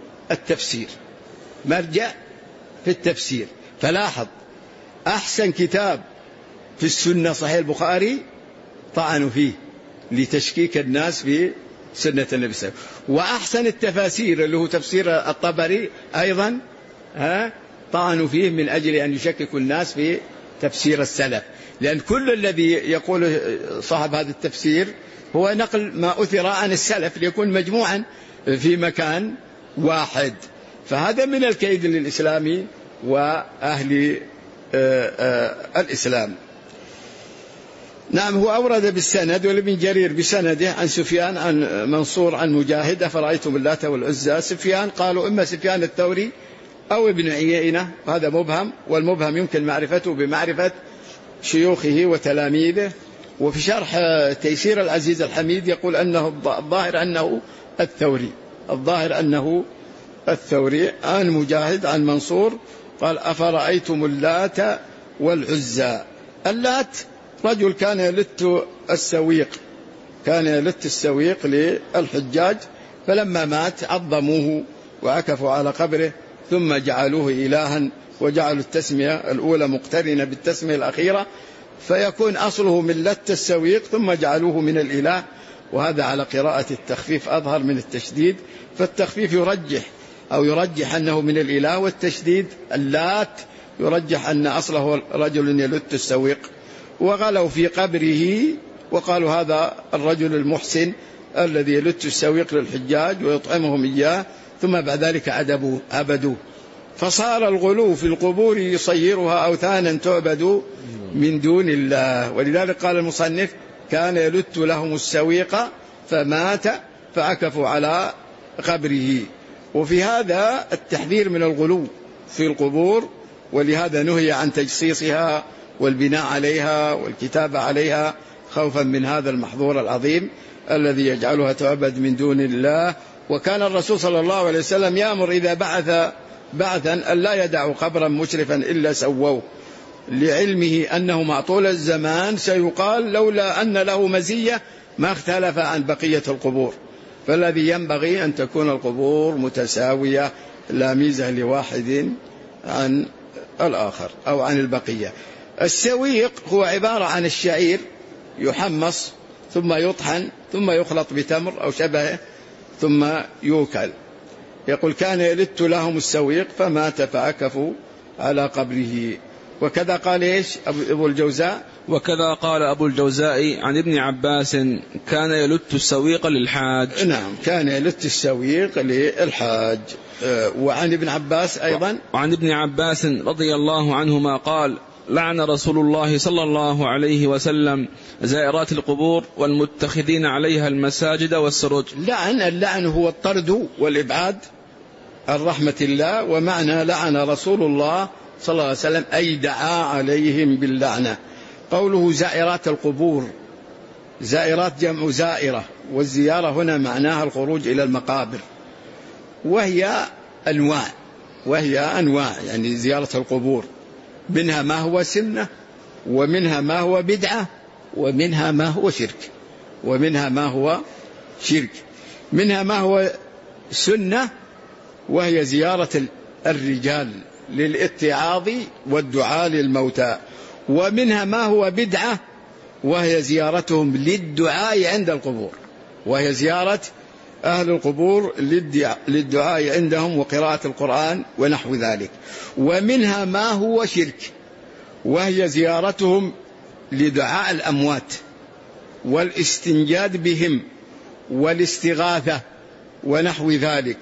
التفسير. فلاحظ، أحسن كتاب في السنة صحيح البخاري طعنوا فيه لتشكيك الناس في سنة النبي صلى الله عليه وسلم، وأحسن التفاسير اللي هو تفسير الطبري أيضا طعنوا فيه من أجل أن يشككوا الناس في تفسير السلف، لأن كل الذي يقول صاحب هذا التفسير هو نقل ما أثر عن السلف ليكون مجموعا في مكان واحد، فهذا من الكيد للإسلام وأهل الإسلام. نعم، هو أورد بالسند، والابن جرير بسنده عن سفيان عن منصور عن مجاهد أفرأيتم اللات والعزى. سفيان قالوا إما سفيان الثوري أو ابن عيينة، وهذا مبهم، والمبهم يمكن معرفته بمعرفة شيوخه وتلاميذه. وفي شرح تيسير العزيز الحميد يقول أنه الظاهر أنه الثوري عن مجاهد عن منصور قال أفرأيتم اللات والعزى. اللات رجل كان يلت السويق للحجاج، فلما مات عظموه وعكفوا على قبره، ثم جعلوه إلها، وجعلوا التسمية الأولى مقترنة بالتسمية الأخيرة، فيكون أصله من لت السويق ثم جعلوه من الإله، وهذا على قراءة التخفيف أظهر من التشديد، فالتخفيف يرجح أنه من الإله، والتشديد اللات يرجح أن أصله رجل يلت السويق. وغلوا في قبره وقالوا هذا الرجل المحسن الذي يلت السويق للحجاج ويطعمهم إياه، ثم بعد ذلك عبدوه، فصار الغلو في القبور يصيرها أوثانا تعبد من دون الله. ولذلك قال المصنف كان يلت لهم السويق فمات فعكفوا على قبره. وفي هذا التحذير من الغلو في القبور، ولهذا نهي عن تجصيصها والبناء عليها والكتابة عليها خوفا من هذا المحظور العظيم الذي يجعلها تعبد من دون الله. وكان الرسول صلى الله عليه وسلم يأمر إذا بعثا أن لا يدعوا قبرا مشرفا إلا سووه، لعلمه أنه مع طول الزمان سيقال لولا أن له مزية ما اختلف عن بقية القبور، فالذي ينبغي أن تكون القبور متساوية لا ميزة لواحد عن الآخر أو عن البقية. السويق هو عبارة عن الشعير يحمص ثم يطحن ثم يخلط بتمر أو شبهه ثم يوكل. يقول كان يلت لهم السويق فمات فعكفوا على قبره. وكذا قال إيش أبو الجوزاء؟ وكذا قال أبو الجوزاء عن ابن عباس كان يلت السويق للحاج. نعم كان يلت السويق للحاج. وعن ابن عباس أيضا، وعن ابن عباس رضي الله عنهما قال لعن رسول الله صلى الله عليه وسلم زائرات القبور والمتخذين عليها المساجد والسروج. اللعن هو الطرد والإبعاد عن رحمة الله، ومعنى لعن رسول الله صلى الله عليه وسلم أي دعا عليهم باللعنة. قوله زائرات القبور، زائرات جمع زائرة، والزيارة هنا معناها الخروج إلى المقابر، وهي أنواع يعني زيارة القبور، منها ما هو سنة، ومنها ما هو بدعة، ومنها ما هو شرك. منها ما هو سنة وهي زيارة الرجال للاتعاظ والدعاء للموتى، ومنها ما هو بدعة وهي زيارتهم للدعاء عند القبور، وهي زيارة أهل القبور للدعاء عندهم وقراءة القرآن ونحو ذلك. ومنها ما هو شرك وهي زيارتهم لدعاء الأموات والاستنجاد بهم والاستغاثة ونحو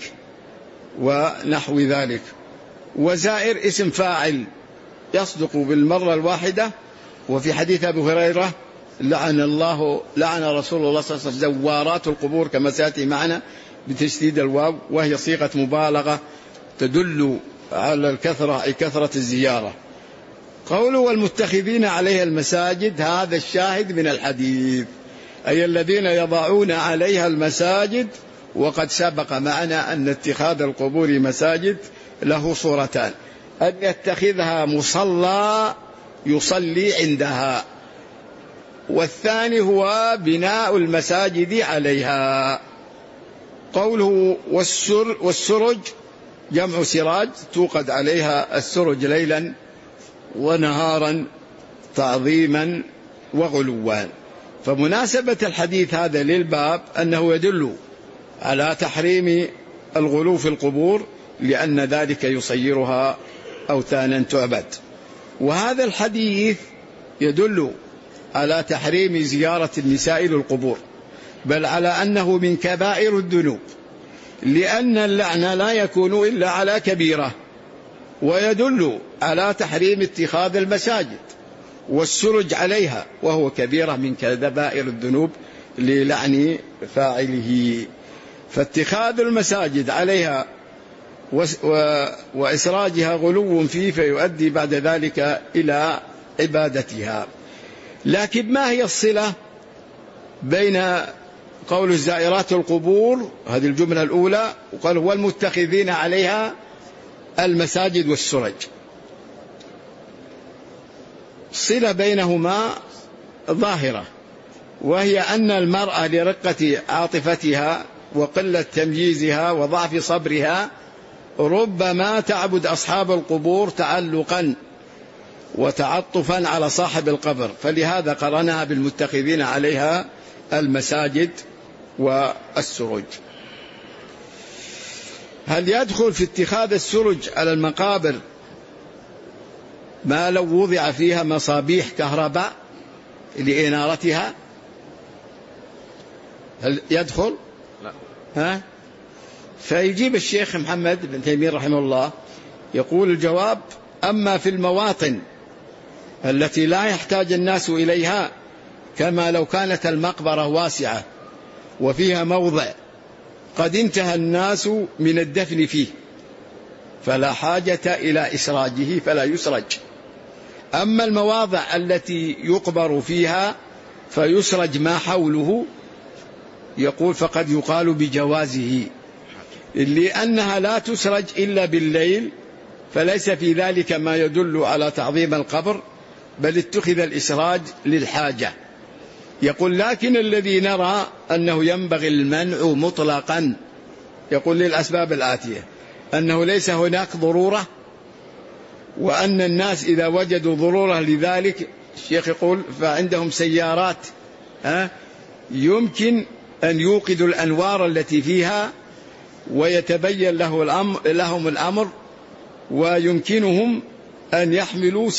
ذلك. وزائر اسم فاعل يصدق بالمرة الواحدة. وفي حديث أبي هريرة لعن رسول الله صلى الله عليه وسلم زوارات القبور، كما سيأتي معنا بتشديد الواو، وهي صيغة مبالغة تدل على الكثرة أي كثرة الزيارة. قوله والمتخذين عليها المساجد، هذا الشاهد من الحديث، أي الذين يضعون عليها المساجد. وقد سبق معنا أن اتخاذ القبور مساجد له صورتان: أن يتخذها مصلى يصلي عندها، والثاني هو بناء المساجد عليها. قوله والسرج جمع سراج، توقد عليها السرج ليلا ونهارا تعظيما وغلوا. فمناسبة الحديث هذا للباب أنه يدل على تحريم الغلو في القبور، لأن ذلك يصيرها أوثانا تعبد. وهذا الحديث يدل على تحريم زيارة النساء للقبور، بل على أنه من كبائر الذنوب، لأن اللعن لا يكون إلا على كبيرة. ويدل على تحريم اتخاذ المساجد والسرج عليها، وهو كبيرة من كبائر الذنوب للعن فاعله. فاتخاذ المساجد عليها وإسراجها غلو فيه، فيؤدي بعد ذلك إلى عبادتها. لكن ما هي الصلة بين قول الزائرات القبور، هذه الجملة الأولى، وقال والمتخذين عليها المساجد والسرج؟ صلة بينهما ظاهرة، وهي أن المرأة لرقة عاطفتها وقلة تمييزها وضعف صبرها ربما تعبد أصحاب القبور تعلقا وتعطفا على صاحب القبر، فلهذا قرنها بالمتخذين عليها المساجد والسرج. هل يدخل في اتخاذ السرج على المقابر ما لو وضع فيها مصابيح كهرباء لإنارتها؟ هل يدخل؟ لا. فيجيب الشيخ محمد بن تيمية رحمه الله يقول الجواب: أما في المواطن التي لا يحتاج الناس إليها، كما لو كانت المقبرة واسعة وفيها موضع قد انتهى الناس من الدفن فيه، فلا حاجة إلى إسراجه فلا يسرج. أما المواضع التي يقبر فيها فيسرج ما حوله، يقول فقد يقال بجوازه، لأنها لا تسرج إلا بالليل، فليس في ذلك ما يدل على تعظيم القبر، بل اتخذ الإسراج للحاجة. يقول لكن الذي نرى أنه ينبغي المنع مطلقا، يقول للأسباب الآتية: أنه ليس هناك ضرورة، وأن الناس إذا وجدوا ضرورة لذلك، الشيخ يقول فعندهم سيارات يمكن أن يوقدوا الأنوار التي فيها ويتبين لهم الأمر، ويمكنهم أن يحملوا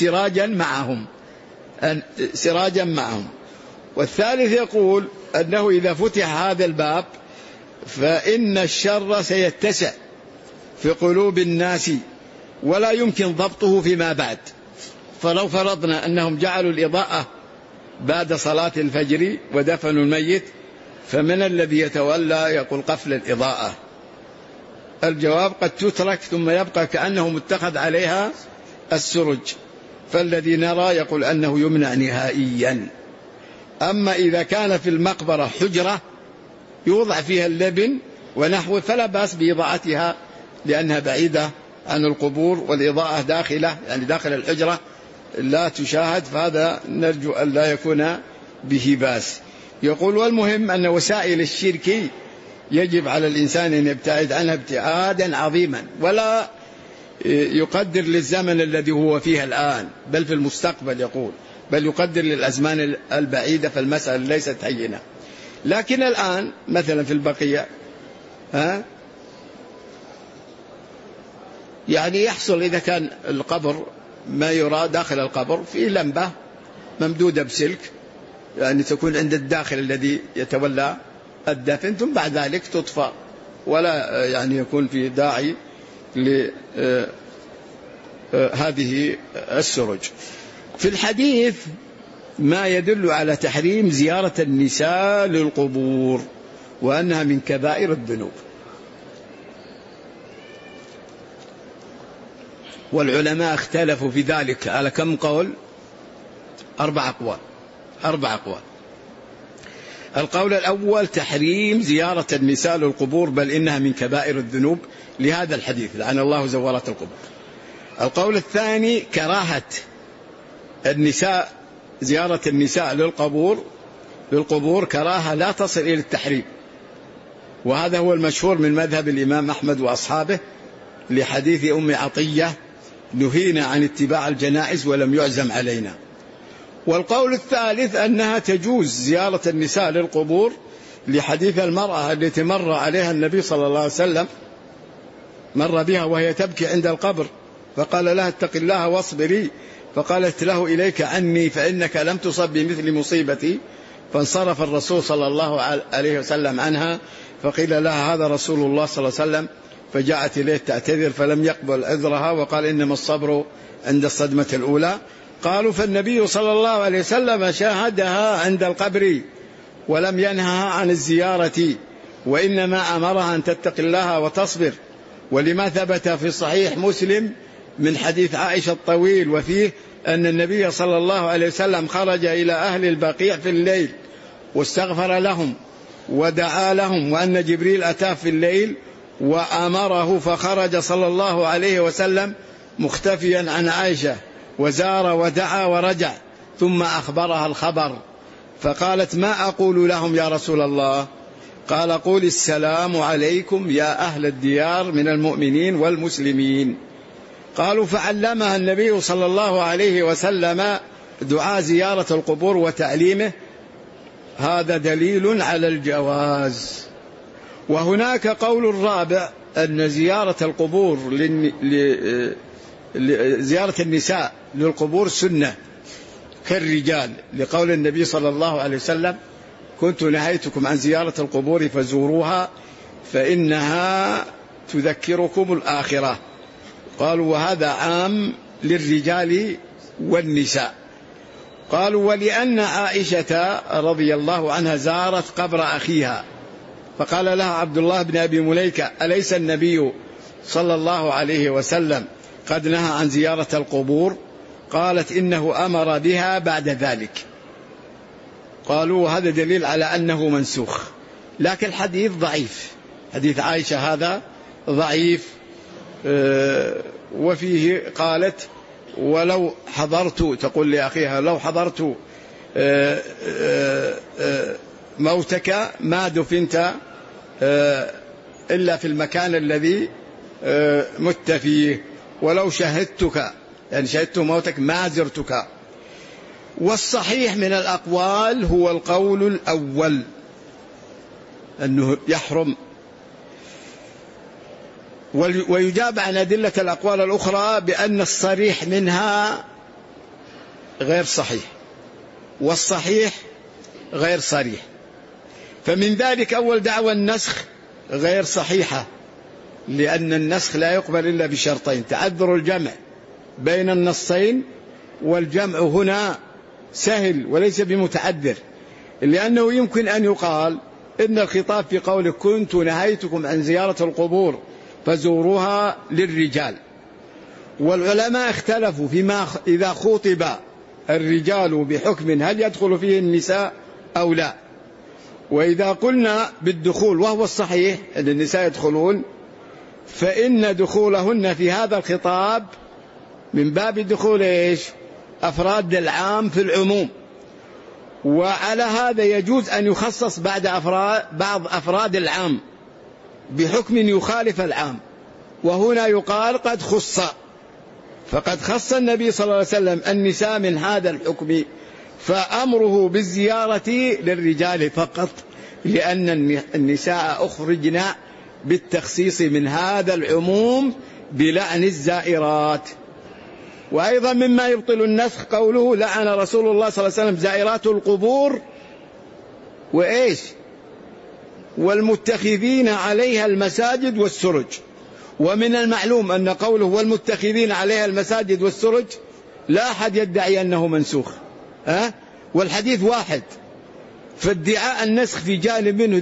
سراجا معهم. والثالث يقول أنه إذا فتح هذا الباب فإن الشر سيتسع في قلوب الناس ولا يمكن ضبطه فيما بعد. فلو فرضنا أنهم جعلوا الإضاءة بعد صلاة الفجر ودفنوا الميت، فمن الذي يتولى يقول قفل الإضاءة؟ الجواب قد تترك ثم يبقى كأنه متخذ عليها السرج، فالذي نرى يقول أنه يمنع نهائيا. أما إذا كان في المقبرة حجرة يوضع فيها اللبن ونحوه فلا بأس بإضاءتها لأنها بعيدة عن القبور، والإضاءة داخلة يعني داخل الحجرة لا تشاهد، فهذا نرجو أن لا يكون به بأس. يقول والمهم أن وسائل الشرك يجب على الإنسان أن يبتعد عنها ابتعادا عظيما، ولا يقدر للزمن الذي هو فيه الآن بل في المستقبل، يقول بل يقدر للأزمان البعيدة، فالمسألة ليست هينة. لكن الآن مثلا في البقيع يعني يحصل إذا كان القبر ما يرى داخل القبر في لمبة ممدودة بسلك، يعني تكون عند الداخل الذي يتولى الدفن، ثم بعد ذلك تطفى ولا يعني يكون في داعي لهذه السرج. في الحديث ما يدل على تحريم زيارة النساء للقبور وأنها من كبائر الذنوب، والعلماء اختلفوا في ذلك على كم قول؟ 4 أقوال. القول الأول تحريم زيارة النساء للقبور، بل إنها من كبائر الذنوب لهذا الحديث لعن الله زوارات القبور. القول الثاني كراهة النساء، زيارة النساء للقبور كراهة لا تصل إلى التحريم، وهذا هو المشهور من مذهب الإمام أحمد وأصحابه لحديث أم عطية نهينا عن اتباع الجنائز ولم يعزم علينا. والقول الثالث أنها تجوز زيارة النساء للقبور لحديث المرأة التي مر عليها النبي صلى الله عليه وسلم، مر بها وهي تبكي عند القبر فقال لها اتق الله واصبري، فقالت له إليك عني فإنك لم تصب بمثل مصيبتي، فانصرف الرسول صلى الله عليه وسلم عنها، فقيل لها هذا رسول الله صلى الله عليه وسلم، فجاءت إليه تعتذر فلم يقبل عذرها وقال إنما الصبر عند الصدمة الأولى. قالوا فالنبي صلى الله عليه وسلم شاهدها عند القبر ولم ينهها عن الزيارة، وإنما أمرها أن تتق الله وتصبر. ولما ثبت في صحيح مسلم من حديث عائشة الطويل وفيه أن النبي صلى الله عليه وسلم خرج إلى أهل البقيع في الليل واستغفر لهم ودعا لهم، وأن جبريل أتاه في الليل وأمره، فخرج صلى الله عليه وسلم مختفيا عن عائشة وزار ودعا ورجع، ثم أخبرها الخبر، فقالت ما أقول لهم يا رسول الله؟ قال قول السلام عليكم يا أهل الديار من المؤمنين والمسلمين. قالوا فعلمها النبي صلى الله عليه وسلم دعاء زيارة القبور وتعليمه، هذا دليل على الجواز. وهناك قول رابع أن زيارة القبور زيارة النساء للقبور سنة كالرجال، لقول النبي صلى الله عليه وسلم كنت نهيتكم عن زيارة القبور فزوروها فإنها تذكركم الآخرة. قالوا وهذا عام للرجال والنساء. قالوا ولأن عائشة رضي الله عنها زارت قبر أخيها فقال لها عبد الله بن أبي مليكة أليس النبي صلى الله عليه وسلم قد نهى عن زيارة القبور؟ قالت إنه أمر بها بعد ذلك. قالوا هذا دليل على أنه منسوخ، لكن الحديث ضعيف، حديث عائشة هذا ضعيف. وفيه قالت ولو حضرت، تقول لأخيها لو حضرت موتك ما دفنت إلا في المكان الذي مت فيه، ولو شهدتك يعني شهدت موتك ما زرتك. والصحيح من الأقوال هو القول الأول، أنه يحرم. ويجاب عن أدلة الأقوال الأخرى بأن الصريح منها غير صحيح والصحيح غير صريح. فمن ذلك أول دعوى النسخ غير صحيحة، لأن النسخ لا يقبل إلا بشرطين: تعذر الجمع بين النصين، والجمع هنا سهل وليس بمتعذر، لأنه يمكن أن يقال إن الخطاب في قوله كنت نهيتكم عن زيارة القبور فزوروها للرجال، والعلماء اختلفوا فيما إذا خوطب الرجال بحكم هل يدخل فيه النساء أو لا. وإذا قلنا بالدخول وهو الصحيح أن النساء يدخلون، فإن دخولهن في هذا الخطاب من باب دخول أفراد العام في العموم، وعلى هذا يجوز أن يخصص بعض أفراد العام بحكم يخالف العام، وهنا يقال قد خص، فقد خص النبي صلى الله عليه وسلم النساء من هذا الحكم، فأمره بالزيارة للرجال فقط، لأن النساء أخرجنا بالتخصيص من هذا العموم بلعن الزائرات. وأيضا مما يبطل النسخ قوله لعن رسول الله صلى الله عليه وسلم زائرات القبور والمتخذين عليها المساجد والسرج. ومن المعلوم أن قوله والمتخذين عليها المساجد والسرج لا أحد يدعي أنه منسوخ، والحديث واحد، فادعاء النسخ في جانب منه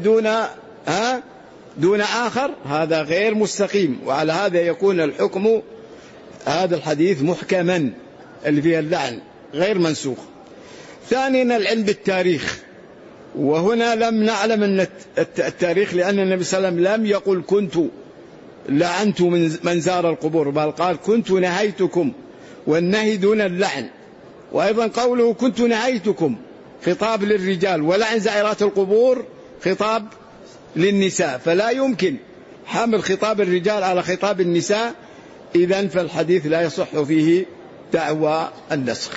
دون آخر هذا غير مستقيم، وعلى هذا يكون الحكم هذا الحديث محكما اللي فيه اللعن غير منسوخ. ثانيا العلم بالتاريخ، وهنا لم نعلم أن التاريخ، لأن النبي صلى الله عليه وسلم لم يقل كنت لعنت من زار القبور، بل قال كنت نهيتكم، والنهي دون اللعن. وأيضا قوله كنت نهيتكم خطاب للرجال، ولعن زائرات القبور خطاب للنساء، فلا يمكن حمل خطاب الرجال على خطاب النساء، إذن فالحديث لا يصح فيه دعوى النسخ.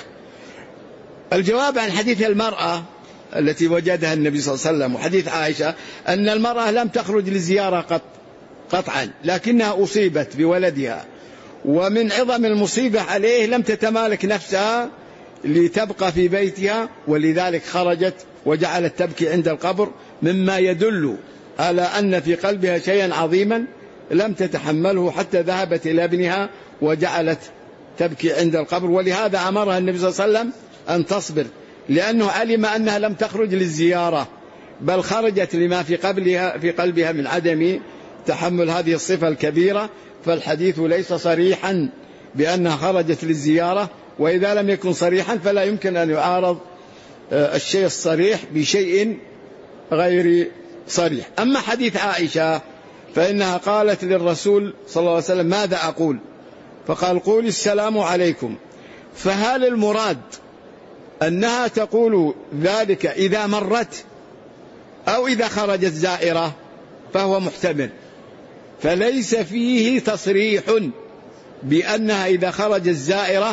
الجواب عن حديث المرأة التي وجدها النبي صلى الله عليه وسلم وحديث عائشة أن المرأة لم تخرج للزيارة قطعا، لكنها أصيبت بولدها، ومن عظم المصيبة عليه لم تتمالك نفسها لتبقى في بيتها، ولذلك خرجت وجعلت تبكي عند القبر، مما يدل على أن في قلبها شيئا عظيما لم تتحمله حتى ذهبت إلى ابنها وجعلت تبكي عند القبر. ولهذا أمرها النبي صلى الله عليه وسلم أن تصبر، لأنه علم أنها لم تخرج للزيارة، بل خرجت لما في قلبها من عدم تحمل هذه الصفة الكبيرة. فالحديث ليس صريحا بأنها خرجت للزيارة، وإذا لم يكن صريحا فلا يمكن أن يعارض الشيء الصريح بشيء غير صريح. أما حديث عائشة فإنها قالت للرسول صلى الله عليه وسلم ماذا أقول؟ فقال قول السلام عليكم. فهل المراد أنها تقول ذلك إذا مرت أو إذا خرجت زائرة؟ فهو محتمل، فليس فيه تصريح بأنها إذا خرجت زائرة،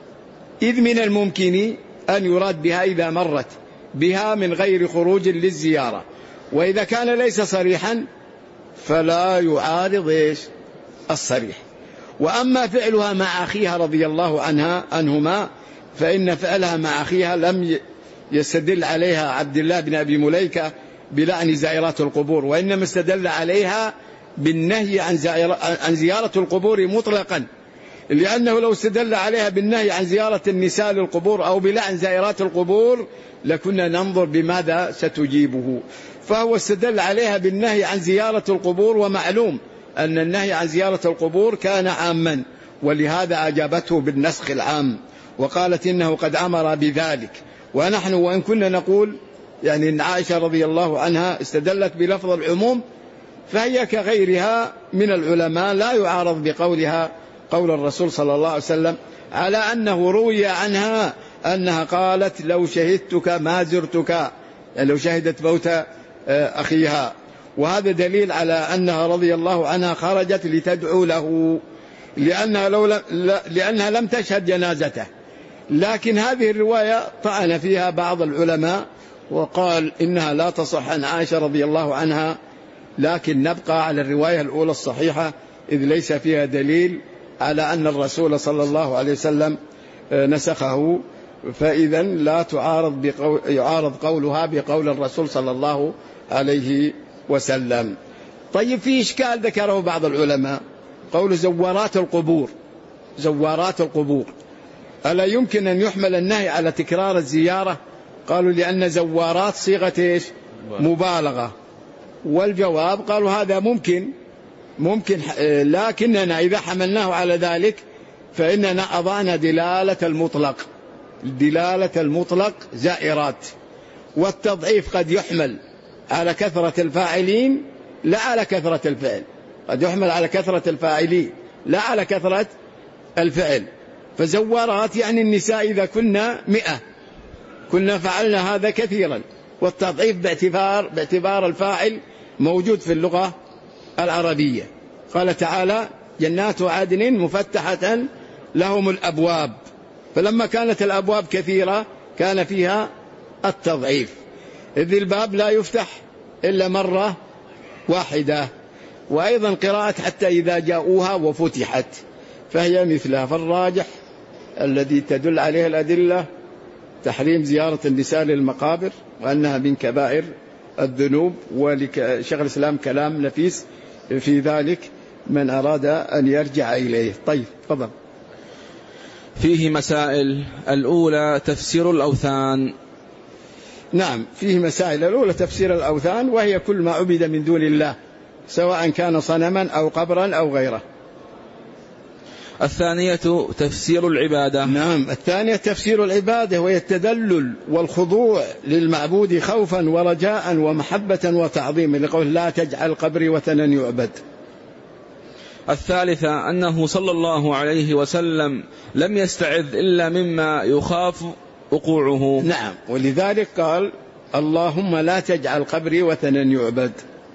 إذ من الممكن أن يراد بها إذا مرت بها من غير خروج للزيارة. وإذا كان ليس صريحا فلا يعارض الصريح. وأما فعلها مع أخيها رضي الله عنهما فإن فعلها مع أخيها لم يستدل عليها عبد الله بن أبي مليكة بلعن زائرات القبور، وإنما استدل عليها بالنهي عن زيارة القبور مطلقا، لأنه لو استدل عليها بالنهي عن زيارة النساء للقبور أو بلعن زائرات القبور لكنا ننظر بماذا ستجيبه. فهو استدل عليها بالنهي عن زيارة القبور، ومعلوم أن النهي عن زيارة القبور كان عاما، ولهذا أجابته بالنسخ العام وقالت إنه قد أمر بذلك. ونحن وإن كنا نقول يعني إن عائشة رضي الله عنها استدلت بلفظ العموم، فهي كغيرها من العلماء لا يعارض بقولها قول الرسول صلى الله عليه وسلم، على أنه روي عنها أنها قالت لو شهدتك ما زرتك، يعني لو شهدت موت أخيها. وهذا دليل على أنها رضي الله عنها خرجت لتدعو له، لأنها لم تشهد جنازته. لكن هذه الرواية طعن فيها بعض العلماء وقال إنها لا تصح عن عائشة رضي الله عنها، لكن نبقى على الرواية الأولى الصحيحة إذ ليس فيها دليل على أن الرسول صلى الله عليه وسلم نسخه، فإذا لا يعارض قولها بقول الرسول صلى الله عليه وسلم. طيب في إشكال ذكره بعض العلماء، قول زوارات القبور. زوارات القبور ألا يمكن أن يحمل النهي على تكرار الزيارة؟ قالوا لأن زوارات صيغة إيش؟ مبالغة. والجواب قالوا هذا ممكن لكننا إذا حملناه على ذلك فإننا أضعنا دلالة المطلق زائرات، والتضعيف قد يحمل على كثرة الفاعلين لا على كثرة الفعل، قد يحمل على كثرة الفاعلين لا على كثرة الفعل. فزوارات يعني النساء إذا كنا 100 كنا فعلنا هذا كثيرا، والتضعيف باعتبار الفاعل موجود في اللغة العربية. قال تعالى جنات عدن مفتحة لهم الأبواب، فلما كانت الأبواب كثيرة كان فيها التضعيف، إذ الباب لا يفتح إلا مرة واحدة. وأيضا قراءة حتى إذا جاءوها وفتحت فهي مثلها. فالراجح الذي تدل عليه الأدلة تحريم زيارة النساء للمقابر، وأنها من كبائر الذنوب، ولشيخ الإسلام كلام نفيس في ذلك من أراد أن يرجع إليه. طيب تفضل. فيه مسائل. الأولى تفسير الأوثان. نعم فيه مسائل. الأولى تفسير الأوثان، وهي كل ما عبد من دون الله سواء كان صنما أو قبرا أو غيره. الثانية تفسير العبادة. نعم الثانية تفسير العبادة، وهي التذلل والخضوع للمعبود خوفا ورجاء ومحبة وتعظيما، لقول لا تجعل قبري وثنا يعبد. الثالثة أنه صلى الله عليه وسلم لم يستعذ إلا مما يخاف وقوعه. نعم ولذلك قال اللهم لا تجعل قبري وثنا يعبد.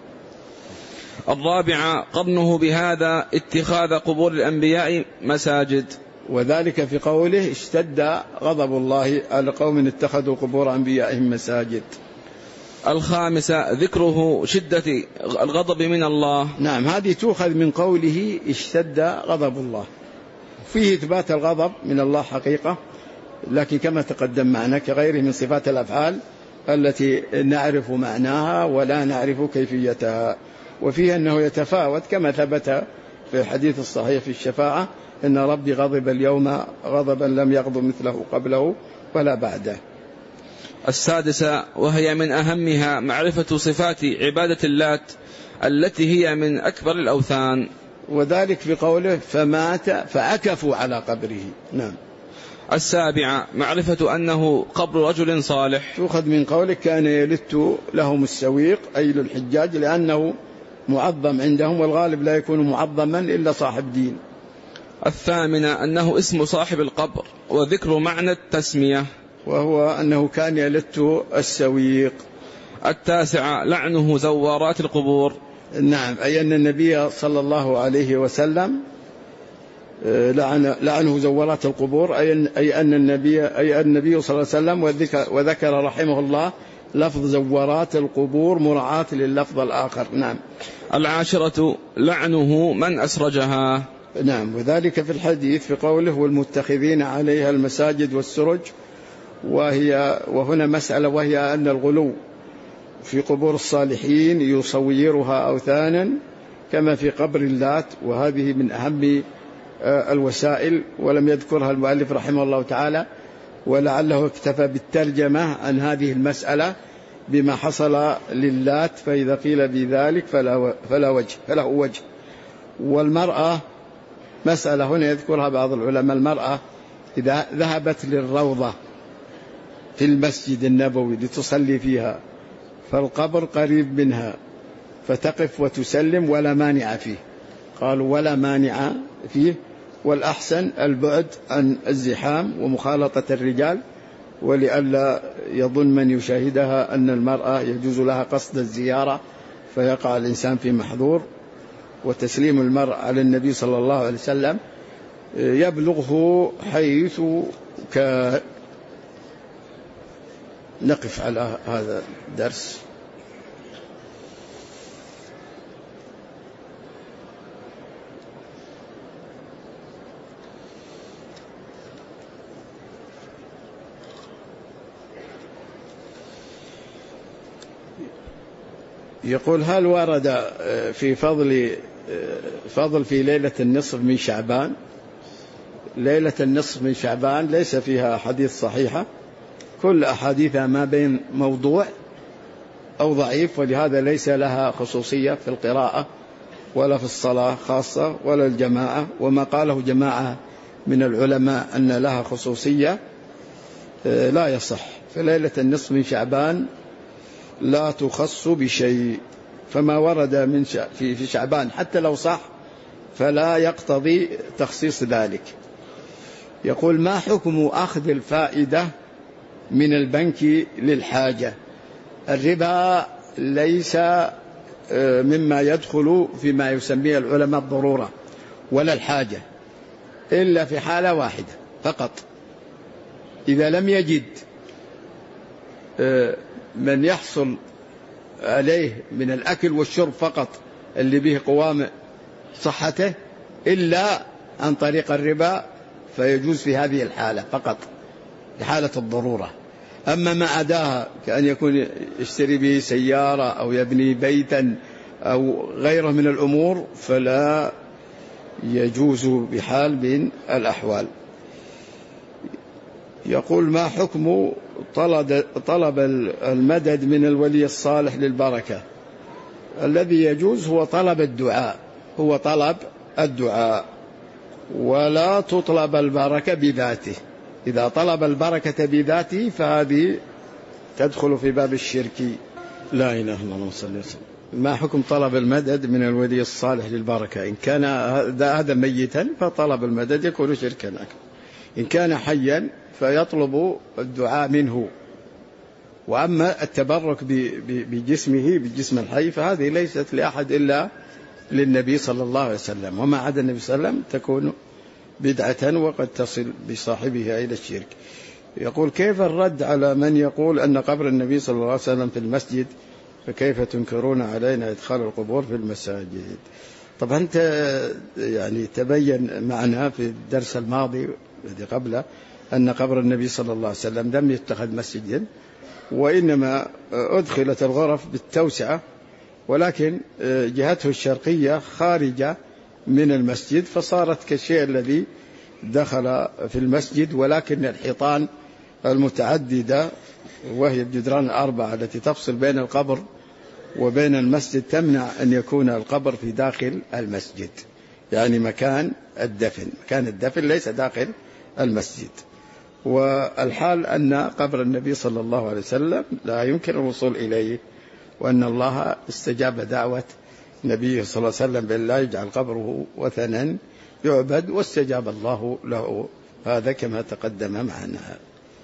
الرابعة قرنه بهذا اتخاذ قبور الأنبياء مساجد، وذلك في قوله اشتد غضب الله على قوم اتخذوا قبور أنبيائهم مساجد. الخامسة ذكره شدة الغضب من الله. نعم هذه تؤخذ من قوله اشتد غضب الله، فيه إثبات الغضب من الله حقيقة، لكن كما تقدم معنا كغيره من صفات الأفعال التي نعرف معناها ولا نعرف كيفيتها. وفيه أنه يتفاوت كما ثبت في الحديث الصحيح في الشفاعة إن ربي غضب اليوم غضبا لم يغضب مثله قبله ولا بعده. السادسة وهي من أهمها معرفة صفات عبادة اللات التي هي من أكبر الأوثان، وذلك في قوله فمات فأكفوا على قبره. نعم. السابعة معرفة أنه قبر رجل صالح، تؤخذ من قولك كان يلت لهم السويق أي للحجاج لأنه معظم عندهم، والغالب لا يكون معظما إلا صاحب دين. الثامنة أنه اسم صاحب القبر وذكر معنى التسمية، وهو أنه كان يلت السويق. التاسعة لعنه زوارات القبور. نعم أي أن النبي صلى الله عليه وسلم لعنه زوارات القبور، أي أن النبي صلى الله عليه وسلم وذكر رحمه الله لفظ زوارات القبور مراعاة لللفظ الآخر. نعم. العاشرة لعنه من أسرجها. نعم وذلك في الحديث في قوله والمتخذين عليها المساجد والسرج، وهنا مسألة، وهي أن الغلو في قبور الصالحين يصورها أوثانا كما في قبر اللات، وهذه من أهم الوسائل ولم يذكرها المؤلف رحمه الله تعالى، ولعله اكتفى بالترجمة عن هذه المسألة بما حصل للات، فإذا قيل بذلك فله وجه. والمرأة مسألة هنا يذكرها بعض العلماء، المرأة إذا ذهبت للروضة في المسجد النبوي لتصلي فيها فالقبر قريب منها فتقف وتسلم ولا مانع فيه، قالوا ولا مانع فيه، والأحسن البعد عن الزحام ومخالطة الرجال، ولئلا يظن من يشاهدها أن المرأة يجوز لها قصد الزيارة فيقع الإنسان في محظور. وتسليم المرء على النبي صلى الله عليه وسلم يبلغه حيث نقف على هذا الدرس. يقول: هل ورد في فضل في ليلة النصف من شعبان؟ ليلة النصف من شعبان ليس فيها حديث صحيحة، كل أحاديثها ما بين موضوع أو ضعيف، ولهذا ليس لها خصوصية في القراءة ولا في الصلاة خاصة ولا الجماعة. وما قاله جماعة من العلماء أن لها خصوصية لا يصح. فليلة النصف من شعبان لا تخص بشيء، فما ورد في شعبان حتى لو صح فلا يقتضي تخصيص ذلك. يقول: ما حكم أخذ الفائدة من البنك للحاجة؟ الربا ليس مما يدخل فيما يسميه العلماء الضرورة ولا الحاجة، إلا في حالة واحدة فقط: إذا لم يجد من يحصل عليه من الأكل والشرب فقط اللي به قوام صحته إلا عن طريق الربا، فيجوز في هذه الحالة فقط، في حالة الضرورة. أما ما عداها كأن يكون يشتري به سيارة أو يبني بيتا أو غيره من الأمور فلا يجوز بحال من الأحوال. يقول: ما حكم طلب المدد من الولي الصالح للبركة؟ الذي يجوز هو طلب الدعاء، ولا تطلب البركة بذاته. إذا طلب البركة بذاته فهذه تدخل في باب الشرك. لا إله إلا الله صلى الله عليه وسلم. ما حكم طلب المدد من الولي الصالح للبركة؟ إن كان هذا ميتا فطلب المدد يكون شركا أكبر، إن كان حيا فيطلب الدعاء منه. وأما التبرك بجسمه بجسم الحي فهذه ليست لأحد إلا للنبي صلى الله عليه وسلم، وما عدا النبي صلى الله عليه وسلم تكون بدعة وقد تصل بصاحبها إلى الشرك. يقول: كيف الرد على من يقول أن قبر النبي صلى الله عليه وسلم في المسجد، فكيف تنكرون علينا إدخال القبور في المساجد؟ طبعا أنت يعني تبين معنا في الدرس الماضي الذي قبله أن قبر النبي صلى الله عليه وسلم لم يتخذ مسجدا، وإنما أدخلت الغرف بالتوسعة، ولكن جهته الشرقية خارجة من المسجد، فصارت كالشيء الذي دخل في المسجد، ولكن الحيطان المتعددة وهي الجدران الأربعة التي تفصل بين القبر وبين المسجد تمنع أن يكون القبر في داخل المسجد، يعني مكان الدفن ليس داخل المسجد. والحال أن قبر النبي صلى الله عليه وسلم لا يمكن الوصول إليه، وأن الله استجاب دعوة نبيه صلى الله عليه وسلم بأن لا يجعل قبره وثنا يعبد، واستجاب الله له، هذا كما تقدم معنا.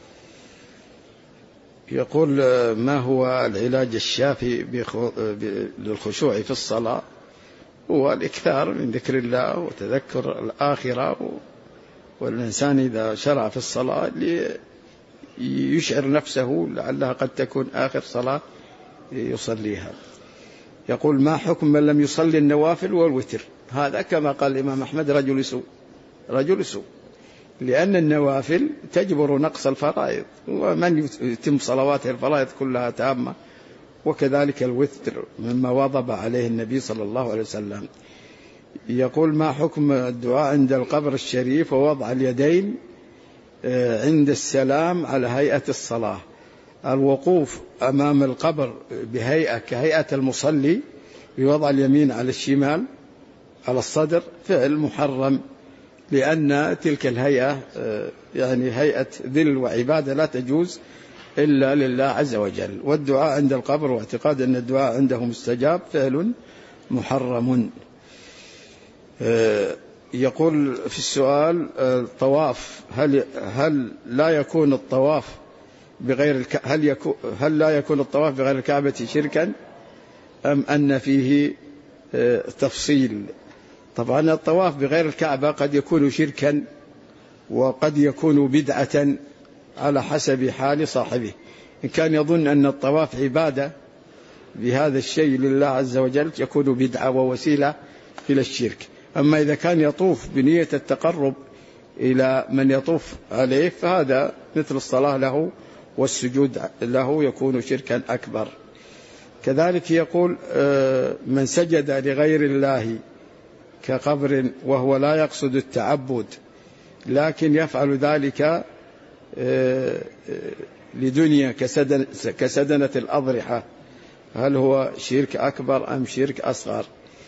يقول: ما هو العلاج الشافي للخشوع في الصلاة؟ هو الإكثار من ذكر الله وتذكر الآخرة، والإنسان إذا شرع في الصلاة ليشعر نفسه لعلها قد تكون آخر صلاة يصليها. يقول: ما حكم من لم يصلي النوافل والوتر؟ هذا كما قال الإمام أحمد رجل سوء، لأن النوافل تجبر نقص الفرائض، ومن يتم صلواته الفرائض كلها تامة، وكذلك الوتر مما واظب عليه النبي صلى الله عليه وسلم. يقول: ما حكم الدعاء عند القبر الشريف ووضع اليدين عند السلام على هيئة الصلاة؟ الوقوف أمام القبر كهيئة المصلي بوضع اليمين على الشمال على الصدر فعل محرم، لأن تلك الهيئة يعني هيئة ذل وعبادة لا تجوز إلا لله عز وجل. والدعاء عند القبر واعتقاد أن الدعاء عنده مستجاب فعل محرم. يقول في السؤال: الطواف هل لا يكون الطواف بغير هل لا يكون الطواف بغير الكعبة شركا، أم أن فيه تفصيل؟ طبعا الطواف بغير الكعبة قد يكون شركا وقد يكون بدعة على حسب حال صاحبه. إن كان يظن أن الطواف عبادة بهذا الشيء لله عز وجل يكون بدعة ووسيلة إلى الشرك. أما إذا كان يطوف بنية التقرب إلى من يطوف عليه فهذا مثل الصلاة له والسجود له يكون شركا أكبر. كذلك يقول من سجد لغير الله كقبر وهو لا يقصد التعبد لكن يفعل ذلك لدنيا كسدنة الأضرحة، هل هو شرك أكبر أم شرك أصغر؟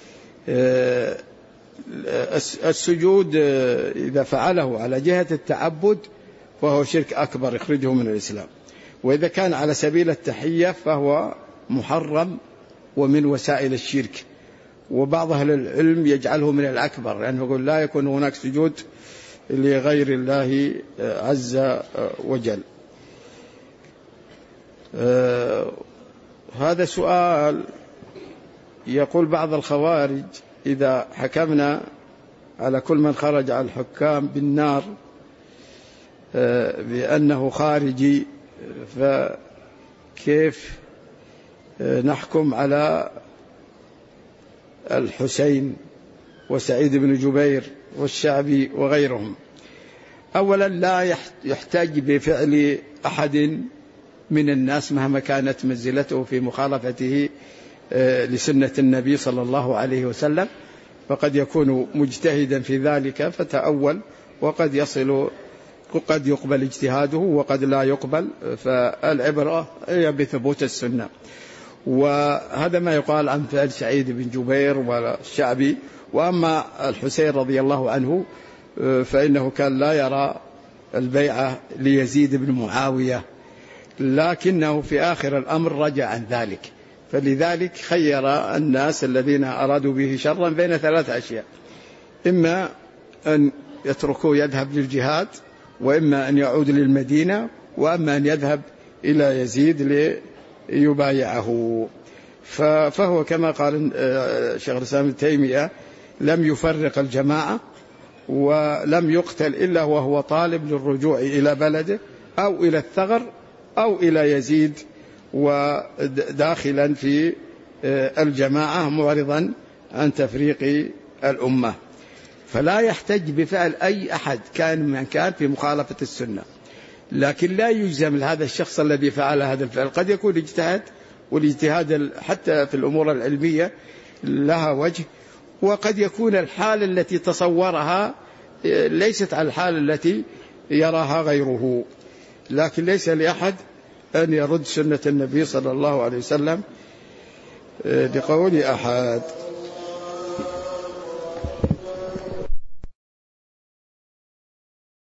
السجود إذا فعله على جهة التعبد فهو شرك أكبر يخرجه من الإسلام، وإذا كان على سبيل التحية فهو محرم ومن وسائل الشرك، وبعض أهل العلم يجعله من الأكبر لأنه يقول لا يكون هناك سجود لغير الله عز وجل. هذا سؤال يقول بعض الخوارج إذا حكمنا على كل من خرج على الحكام بالنار بأنه خارجي فكيف نحكم على الحسين وسعيد بن جبير والشعبي وغيرهم؟ أولا لا يحتاج بفعل أحد من الناس مهما كانت منزلته في مخالفته لسنة النبي صلى الله عليه وسلم، فقد يكون مجتهدا في ذلك فتأول وقد يصل وقد يقبل اجتهاده وقد لا يقبل، فالعبرة هي بثبوت السنة. وهذا ما يقال عن فعل سعيد بن جبير والشعبي. وأما الحسين رضي الله عنه فإنه كان لا يرى البيعة ليزيد بن معاوية، لكنه في آخر الأمر رجع عن ذلك، فلذلك خير الناس الذين أرادوا به شرا بين 3 أشياء: إما أن يتركوا يذهب للجهاد، وإما أن يعود للمدينة، وأما أن يذهب إلى يزيد ليبايعه. فهو كما قال شيخ الإسلام ابن تيمية لم يفرق الجماعة ولم يقتل إلا وهو طالب للرجوع إلى بلده أو إلى الثغر أو إلى يزيد، وداخلا في الجماعة معرضا عن تفريق الأمة. فلا يحتج بفعل أي أحد كان من كان في مخالفة السنة، لكن لا يجزم هذا الشخص الذي فعل هذا الفعل. قد يكون اجتهاد، والاجتهاد حتى في الأمور العلمية لها وجه، وقد يكون الحال التي تصورها ليست على الحال التي يراها غيره، لكن ليس لأحد أن يرد سنة النبي صلى الله عليه وسلم لقول أحد.